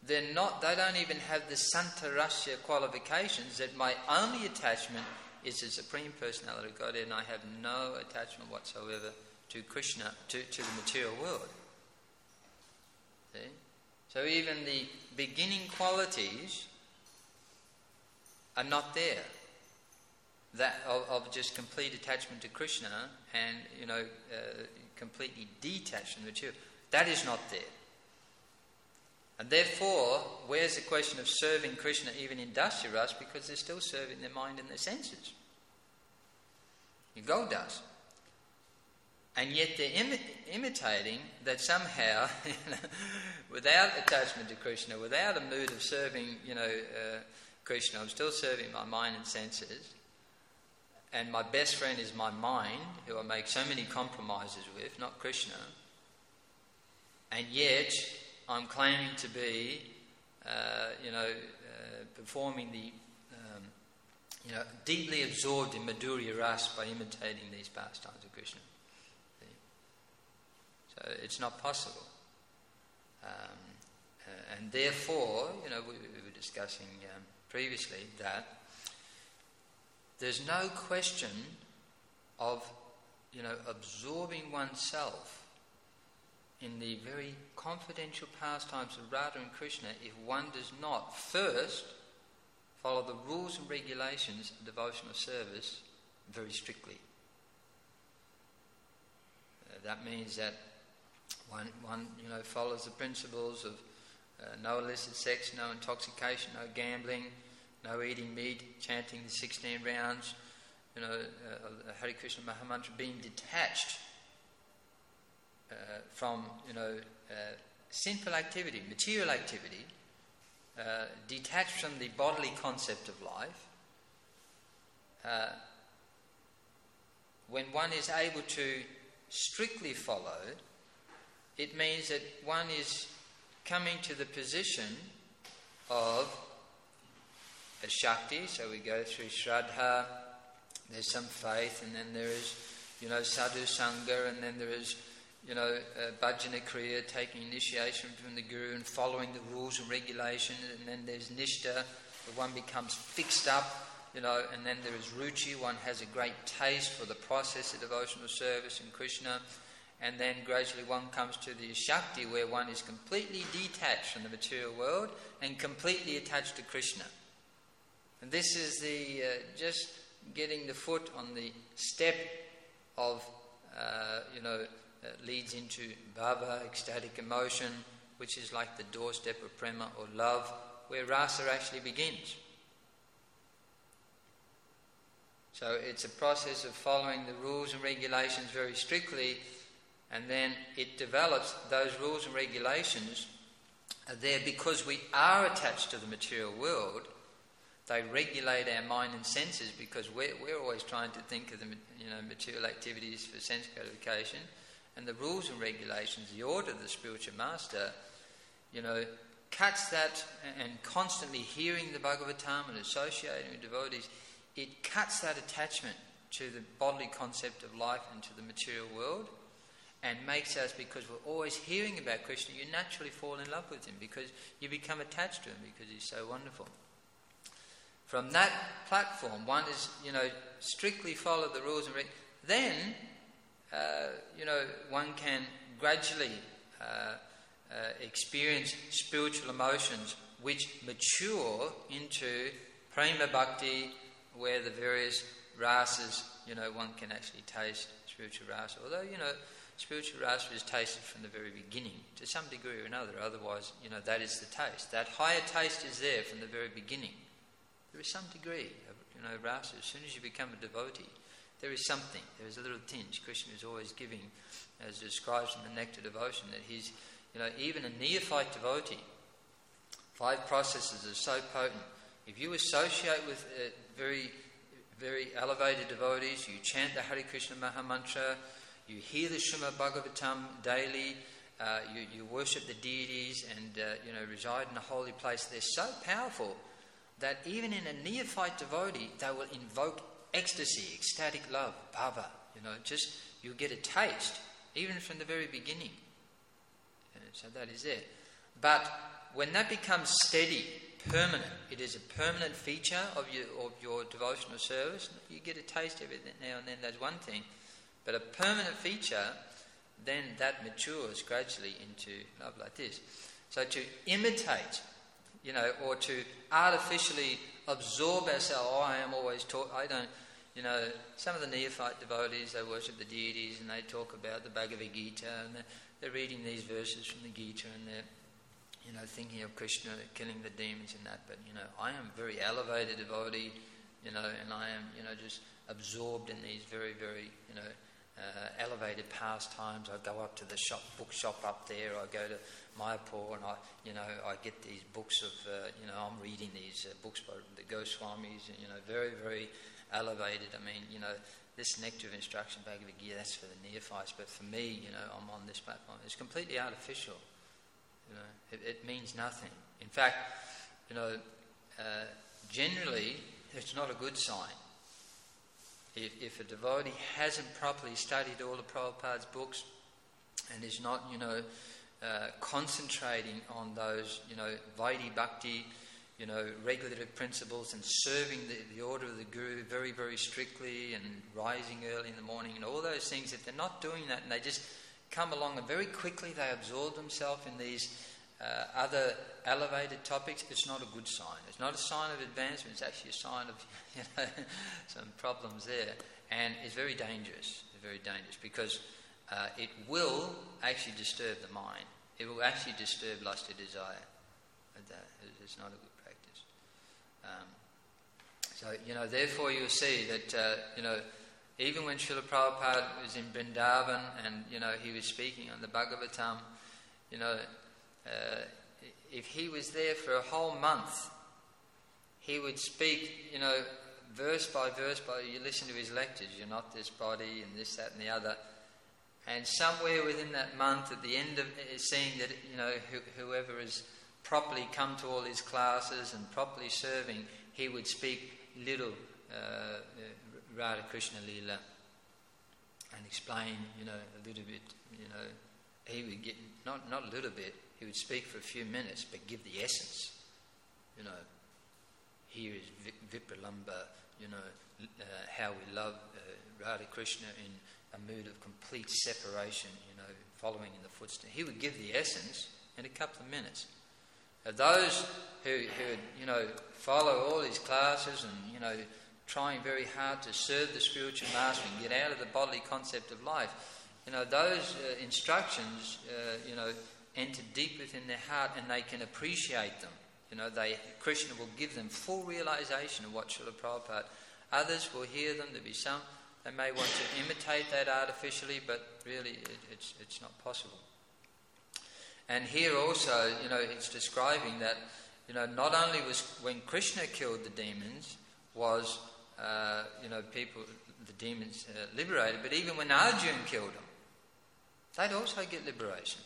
they're not, they don't even have the Santarasya qualifications that my only attachment is the Supreme Personality of Godhead, and I have no attachment whatsoever to Krishna, to, to the material world. See? So even the beginning qualities are not there. That of, of just complete attachment to Krishna and, you know, uh, completely detached from the material. That is not there. And therefore, where's the question of serving Krishna even in Dasya Ras? Because they're still serving their mind and their senses. Your gold does. And yet they're imi- imitating that somehow, you know, without attachment to Krishna, without a mood of serving, you know, uh, Krishna, I'm still serving my mind and senses. And my best friend is my mind, who I make so many compromises with, not Krishna. And yet, I'm claiming to be, uh, you know, uh, performing the, um, you know, deeply absorbed in Madhurya Ras by imitating these pastimes of Krishna. See? So it's not possible. Um, uh, and therefore, you know, we, we were discussing um, previously that there's no question of, you know, absorbing oneself in the very confidential pastimes of Radha and Krishna if one does not first follow the rules and regulations of devotional service very strictly. Uh, that means that one, one, you know, follows the principles of uh, no illicit sex, no intoxication, no gambling, no eating meat, chanting the sixteen rounds, you know, uh, Hare Krishna Mahamantra, being detached uh, from, you know, uh, sinful activity, material activity, uh, detached from the bodily concept of life. Uh, when one is able to strictly follow, it means that one is coming to the position of a Shakti, so we go through Shraddha, there's some faith, and then there is, you know, Sadhu Sangha, and then there is, you know, uh, Bhajana Kriya, taking initiation from the Guru and following the rules and regulations, and then there's Nishtha, where one becomes fixed up, you know, and then there is Ruchi, one has a great taste for the process of devotional service in Krishna, and then gradually one comes to the Shakti, where one is completely detached from the material world and completely attached to Krishna. And this is the uh, just getting the foot on the step of, uh, you know, uh, leads into bhava, ecstatic emotion, which is like the doorstep of prema or love, where rasa actually begins. So it's a process of following the rules and regulations very strictly, and then it develops. Those rules and regulations are there because we are attached to the material world. They regulate our mind and senses because we're, we're always trying to think of the, you know, material activities for sense gratification, and the rules and regulations, the order of the spiritual master, you know, cuts that, and constantly hearing the Bhagavatam and associating with devotees, it cuts that attachment to the bodily concept of life and to the material world, and makes us, because we're always hearing about Krishna, you naturally fall in love with him because you become attached to him because he's so wonderful. From that platform, one is, you know, strictly follow the rules and regulations. Then, uh, you know, one can gradually uh, uh, experience spiritual emotions which mature into prema bhakti, where the various rasas, you know, one can actually taste spiritual rasa. Although, you know, spiritual rasa is tasted from the very beginning to some degree or another. Otherwise, you know, that is the taste. That higher taste is there from the very beginning. There is some degree of, you know, rasa. As soon as you become a devotee, there is something. There is a little tinge. Krishna is always giving, as describes in the Nectar Devotion, that he's, you know, even a neophyte devotee, five processes are so potent. If you associate with uh, very, very elevated devotees, you chant the Hare Krishna Mahamantra, you hear the Srimad Bhagavatam daily, uh, you, you worship the deities and, uh, you know, reside in a holy place, they're so powerful that even in a neophyte devotee, they will invoke ecstasy, ecstatic love, bhava. You know, just you get a taste, even from the very beginning. And so that is there. But when that becomes steady, permanent, it is a permanent feature of your of your devotional service. You get a taste of it now and then, that's one thing. But a permanent feature, then that matures gradually into love like this. So to imitate, you know, or to artificially absorb ourselves, oh, I am always taught, I don't, you know, some of the neophyte devotees, they worship the deities and they talk about the Bhagavad Gita and they're, they're reading these verses from the Gita and they're, you know, thinking of Krishna killing the demons and that. But, you know, I am a very elevated devotee, you know, and I am, you know, just absorbed in these very, very, you know, uh, elevated pastimes. I go up to the shop, bookshop up there. I go to Mayapur and I, you know, I get these books of, uh, you know, I'm reading these uh, books by the Goswamis, and, you know, very, very elevated. I mean, you know, this nectar of instruction, Bhagavad Gita, that's for the neophytes. But for me, you know, I'm on this platform. It's completely artificial. You know, it, it means nothing. In fact, you know, uh, generally, it's not a good sign. If, if a devotee hasn't properly studied all of Prabhupada's books and is not, you know, uh, concentrating on those, you know, Vaidhi Bhakti, you know, regulative principles and serving the, the order of the Guru very, very strictly and rising early in the morning and all those things, if they're not doing that and they just come along and very quickly they absorb themselves in these uh, other elevated topics, it's not a good sign. It's not a sign of advancement, it's actually a sign of, you know, some problems there. And it's very dangerous, it's very dangerous because uh, it will actually disturb the mind. It will actually disturb lust and desire. It's not a good practice. Um, so, you know, therefore you'll see that, uh, you know, even when Srila Prabhupada was in Vrindavan and, you know, he was speaking on the Bhagavatam, you know, uh, if he was there for a whole month, he would speak, you know, verse by verse by, you listen to his lectures, you're not this body and this, that and the other. And somewhere within that month, at the end of it, seeing that, you know, wh- whoever has properly come to all his classes and properly serving, he would speak little uh, Radha Krishna Leela and explain, you know, a little bit, you know, he would get, not, not a little bit, he would speak for a few minutes, but give the essence, you know. Here is Vipralamba, you know, uh, how we love uh, Radha Krishna in a mood of complete separation, you know, following in the footsteps. He would give the essence in a couple of minutes. Now those who, who, you know, follow all his classes and, you know, trying very hard to serve the spiritual master and get out of the bodily concept of life, you know, those uh, instructions, uh, you know, enter deep within their heart and they can appreciate them. You know, they, Krishna will give them full realization of what Srila Prabhupada. Others will hear them, there'll be some, they may want to imitate that artificially, but really it, it's, it's not possible. And here also, you know, it's describing that, you know, not only was when Krishna killed the demons, was, uh, you know, people, the demons uh, liberated, but even when Arjuna killed them, they'd also get liberation.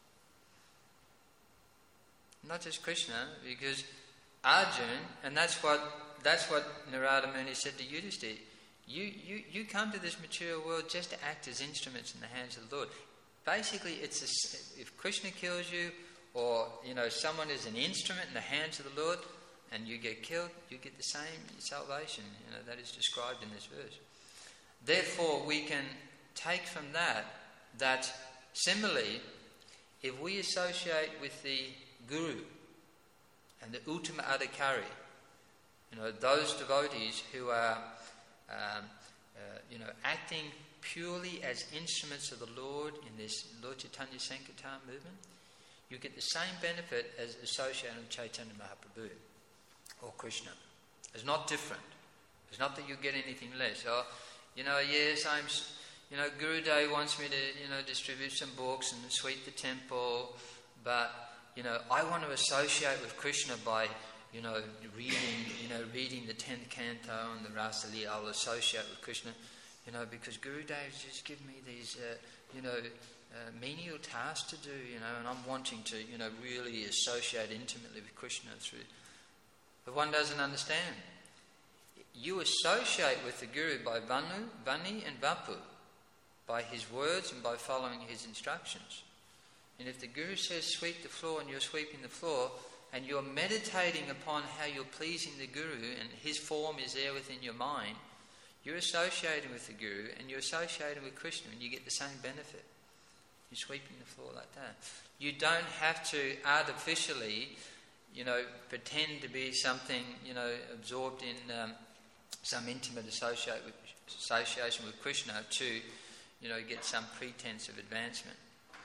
Not just Krishna, because Arjuna, and that's what that's what Narada Muni said to Yudhishthira, you, you, you come to this material world just to act as instruments in the hands of the Lord. Basically, it's a, if Krishna kills you, or, you know, someone is an instrument in the hands of the Lord, and you get killed, you get the same salvation. You know, that is described in this verse. Therefore, we can take from that that similarly, if we associate with the Guru and the Uttama Adhikari, you know, those devotees who are, um, uh, you know, acting purely as instruments of the Lord in this Lord Chaitanya Sankirtan movement, you get the same benefit as associated with Chaitanya Mahaprabhu or Krishna. It's not different. It's not that you get anything less. Oh, you know, yes, I'm, you know, Gurudev wants me to, you know, distribute some books and sweep the temple, but, you know, I want to associate with Krishna by, you know, reading, you know, reading the tenth canto and the Rasa Leela. I'll associate with Krishna, you know, because Gurudev just give me these, uh, you know, uh, menial tasks to do, you know, and I'm wanting to, you know, really associate intimately with Krishna through. But one doesn't understand. You associate with the Guru by Vanu, Vani and Vapu, by his words and by following his instructions. And if the Guru says sweep the floor and you're sweeping the floor and you're meditating upon how you're pleasing the Guru and his form is there within your mind, you're associating with the Guru and you're associating with Krishna and you get the same benefit. You're sweeping the floor like that. You don't have to artificially, you know, pretend to be something, you know, absorbed in um, some intimate associate with, association with Krishna to, you know, get some pretense of advancement.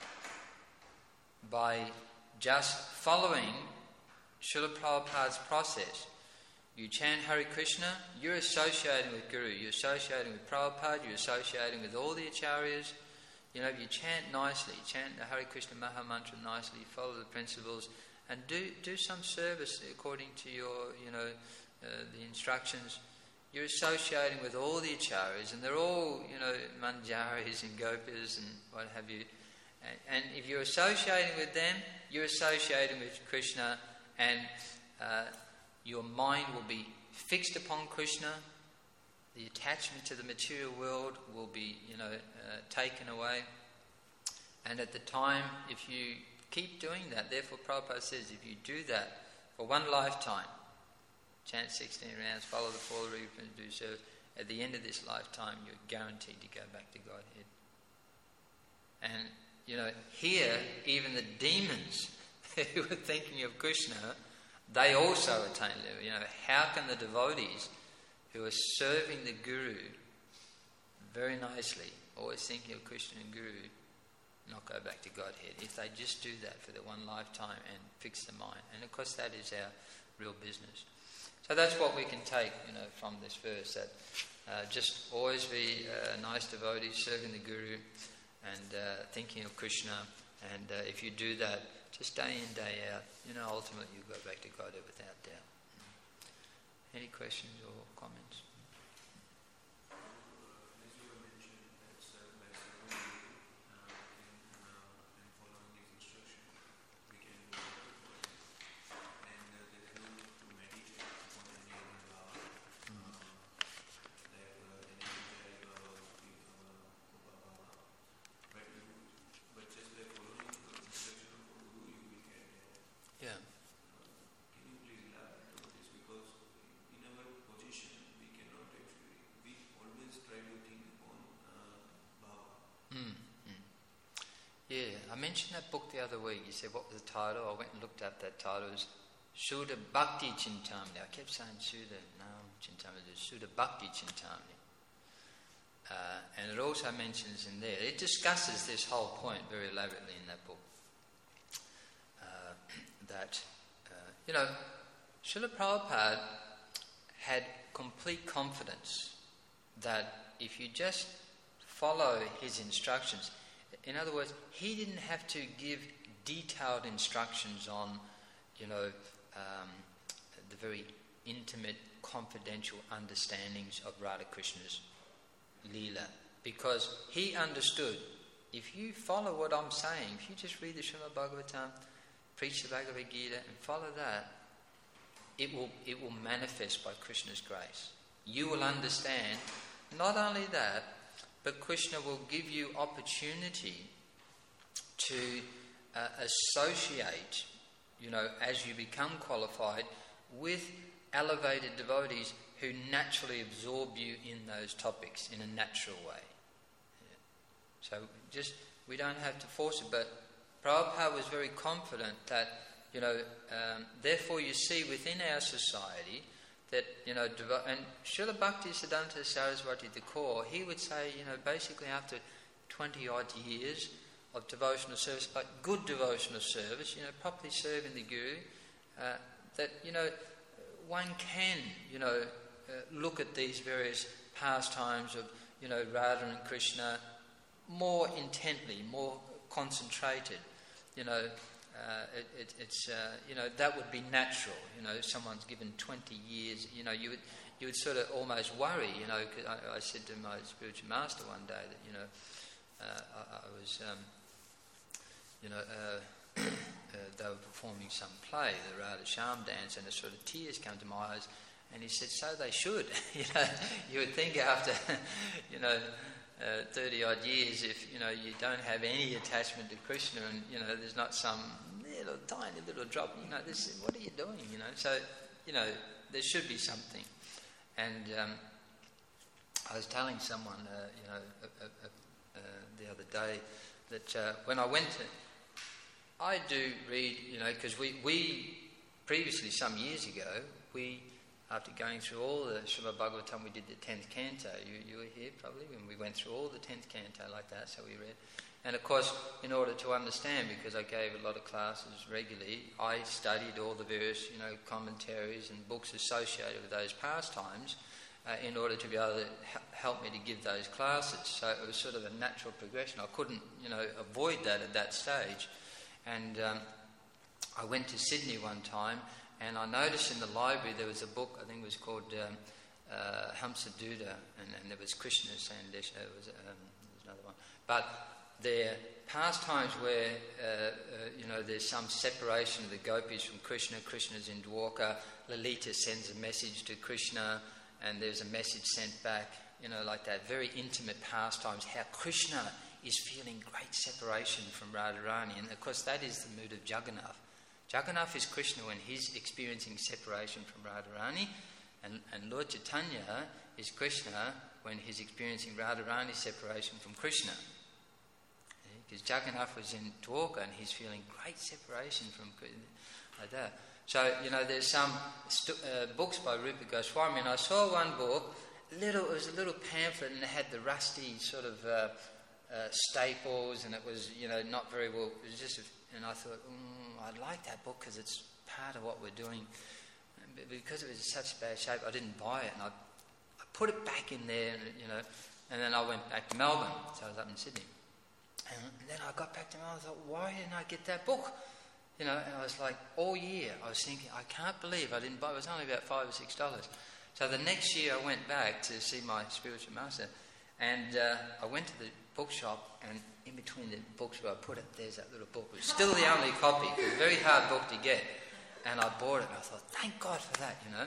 By just following Srila Prabhupada's process, you chant Hare Krishna, you're associating with Guru, you're associating with Prabhupada, you're associating with all the acharyas. You know, you chant nicely, chant the Hare Krishna Maha Mantra nicely, follow the principles, and do do some service according to your, you know, uh, the instructions. You're associating with all the acharyas, and they're all, you know, manjaris and gopas and what have you. And, and if you're associating with them, you're associating with Krishna, and uh, your mind will be fixed upon Krishna. The attachment to the material world will be, you know, uh, taken away. And at the time, if you keep doing that, therefore Prabhupada says, if you do that for one lifetime, chant sixteen rounds, follow the four rules and do service, at the end of this lifetime, you're guaranteed to go back to Godhead. And, you know, here, even the demons who were thinking of Krishna, they also attain level. You know, how can the devotees who are serving the Guru very nicely, always thinking of Krishna and Guru, not go back to Godhead? If they just do that for their one lifetime and fix the mind. And of course that is our real business. So that's what we can take, you know, from this verse, that uh, just always be uh, nice devotees, serving the Guru and uh, thinking of Krishna. And uh, if you do that, just day in, day out, you know, ultimately you go back to Godhead without doubt. Any questions or comments? As you were mentioned, that by serving uh, and following these instructions, we can go to God. And uh, there is no to meditate upon any other Bhava. Like any Jai Bhava, Sri Bhava, Kopa Bhava. But, but just by following the instruction of the Guru, you will get there. Yeah. Can you please elaborate on this? Because in our position, we cannot actually, we always try to think upon uh, Bhava. Mm, mm. Yeah, I mentioned that book the other week. You said, what was the title? I went and looked up that title. It was Shuddha Bhakti Chintamani. I kept saying Shuddha, no, Chintamani. It was Shuddha Bhakti Chintamani. Uh, and it also mentions in there, it discusses this whole point very elaborately in that book. Uh, that, uh, you know, Srila Prabhupada had complete confidence that if you just follow his instructions, in other words, he didn't have to give detailed instructions on, you know, um, the very intimate, confidential understandings of Radha Krishna's Leela, because he understood, if you follow what I'm saying, if you just read the Srimad Bhagavatam, preach the Bhagavad Gita and follow that, it will it will manifest by Krishna's grace. You will understand. Not only that, but Krishna will give you opportunity to uh, associate, you know, as you become qualified, with elevated devotees who naturally absorb you in those topics in a natural way. Yeah. So just, we don't have to force it, but Prabhupada was very confident that, you know, um, therefore you see within our society that, you know, devo- and Srila Bhakti Siddhanta Saraswati, the core, he would say, you know, basically after twenty odd years of devotional service, but good devotional service, you know, properly serving the Guru, uh, that, you know, one can, you know, uh, look at these various pastimes of, you know, Radha and Krishna more intently, more concentrated, you know. Uh, it, it, it's uh, you know, that would be natural. You know, if someone's given twenty years, you know, you would you would sort of almost worry. You know, because I, I said to my spiritual master one day that, you know, uh, I, I was um, you know uh, uh, they were performing some play, the Radha Sham dance, and a sort of tears come to my eyes, and he said, so they should. You know, you would think after, you know, uh, thirty odd years if, you know, you don't have any attachment to Krishna and, you know, there's not some little tiny little drop, you know, this, what are you doing, you know? So, you know, there should be something. And um, I was telling someone, uh, you know, uh, uh, uh, the other day that uh, when I went to, I do read, you know, because we, we previously, some years ago, we, after going through all the Srimad Bhagavatam, we did the tenth canto. You, you were here probably when we went through all the tenth canto like that, so we read. And of course, in order to understand, because I gave a lot of classes regularly, I studied all the various, you know, commentaries and books associated with those pastimes uh, in order to be able to h- help me to give those classes. So it was sort of a natural progression. I couldn't, you know, avoid that at that stage. And um, I went to Sydney one time, and I noticed in the library there was a book, I think it was called um, uh, Hamsa Duda, and, and there was Krishna Sandesh, there was, um, there was another one. But there are pastimes where, uh, uh, you know, there's some separation of the gopis from Krishna. Krishna's in Dwarka, Lalita sends a message to Krishna, and there's a message sent back, you know, like that. Very intimate pastimes, how Krishna is feeling great separation from Radharani. And of course that is the mood of Jagannath. Jagannath is Krishna when he's experiencing separation from Radharani, and, and Lord Chaitanya is Krishna when he's experiencing Radharani's separation from Krishna. Because Jagannath was in Dwarka and he's feeling great separation from Krishna, like that. So, you know, there's some st- uh, books by Rupa Goswami, and I saw one book, little, it was a little pamphlet, and it had the rusty sort of uh, uh, staples, and it was, you know, not very well, it was just, a, and I thought, mm, I'd like that book because it's part of what we're doing. But because it was in such bad shape, I didn't buy it, and I, I put it back in there, and, you know, and then I went back to Melbourne, so I was up in Sydney. And then I got back to Melbourne, I thought, why didn't I get that book? You know, and I was like, all year, I was thinking, I can't believe I didn't buy it. It was only about five or six dollars. So the next year I went back to see my spiritual master, and uh, I went to the bookshop, and in between the books where I put it, there's that little book. It was still the only copy. It was a very hard book to get. And I bought it, and I thought, thank God for that, you know.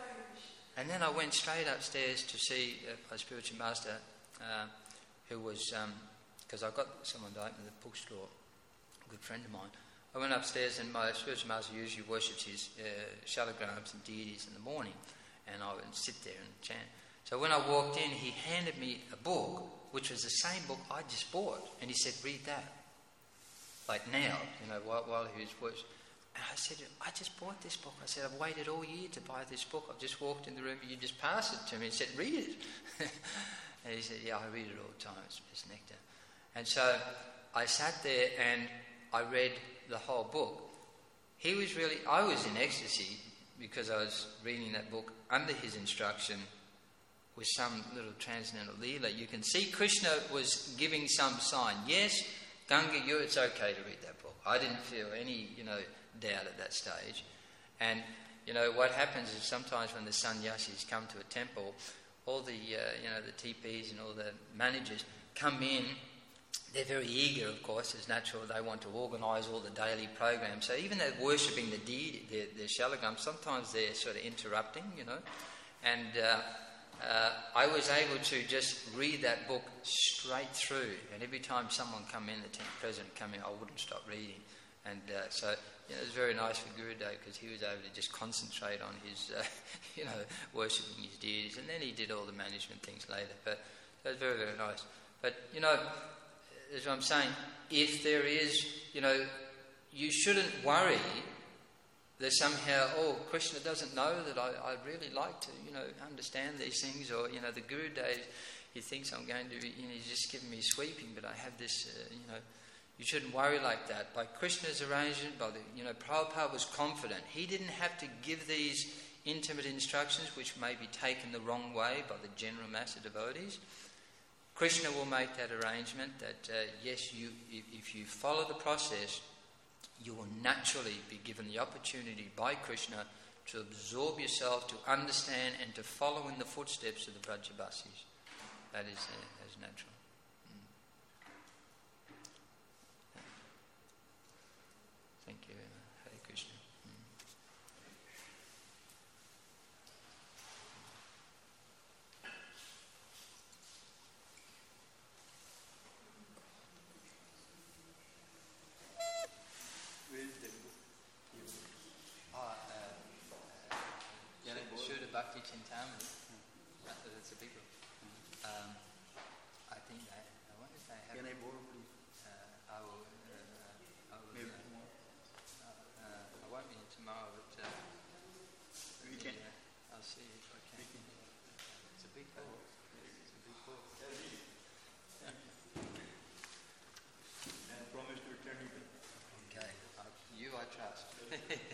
And then I went straight upstairs to see uh, my spiritual master, uh, who was, because um, I got someone to open the bookstore, a good friend of mine. I went upstairs, and my spiritual master usually worships his uh, shalagrams and deities in the morning, and I would sit there and chant. So when I walked in, he handed me a book, which was the same book I just bought, and he said, read that. Like now, you know, while, while he was worshiping. And I said, I just bought this book. I said, I've waited all year to buy this book. I've just walked in the room, and you just passed it to me and said, read it. And he said, yeah, I read it all the time. It's, it's nectar. And so I sat there and I read the whole book. He was really, I was in ecstasy because I was reading that book under his instruction with some little transcendental leela. You can see Krishna was giving some sign. Yes, Ganga, you, it's okay to read that book. I didn't feel any, you know, doubt at that stage. And, you know, what happens is sometimes when the sannyasis come to a temple, all the, uh, you know, the T Ps and all the managers come in. They're very eager, of course, it's natural. They want to organise all the daily programs. So even though they're worshipping the deity, their, their shalagram, sometimes they're sort of interrupting, you know. And uh, uh, I was able to just read that book straight through. And every time someone come in, the tent president come in, I wouldn't stop reading. And uh, so, you know, it was very nice for Gurudev because he was able to just concentrate on his, uh, you know, worshipping his deities. And then he did all the management things later. But it was very, very nice. But, you know, as I'm saying, if there is, you know, you shouldn't worry that somehow, oh, Krishna doesn't know that I, I'd really like to, you know, understand these things, or, you know, the Gurudev, he thinks I'm going to be, you know, he's just giving me sweeping, but I have this, uh, you know, you shouldn't worry like that. By Krishna's arrangement, by the, you know, Prabhupada was confident. He didn't have to give these intimate instructions which may be taken the wrong way by the general mass of devotees. Krishna will make that arrangement that, uh, yes, you, if, if you follow the process, you will naturally be given the opportunity by Krishna to absorb yourself, to understand and to follow in the footsteps of the Brajabasis. That is, uh, that is natural. Mm. Thank you. Hare Krishna. Mm. Chintamani. That, that's a big book. Um, I think I, I wonder if I have. Can I borrow, please? Uh, I will. Uh, I will. Maybe Uh, tomorrow. uh, uh, I won't be in tomorrow, but uh, We the, can. uh, I'll see if I can. It's a big book. It's a big book. And promise to return it. Okay. I, you I trust.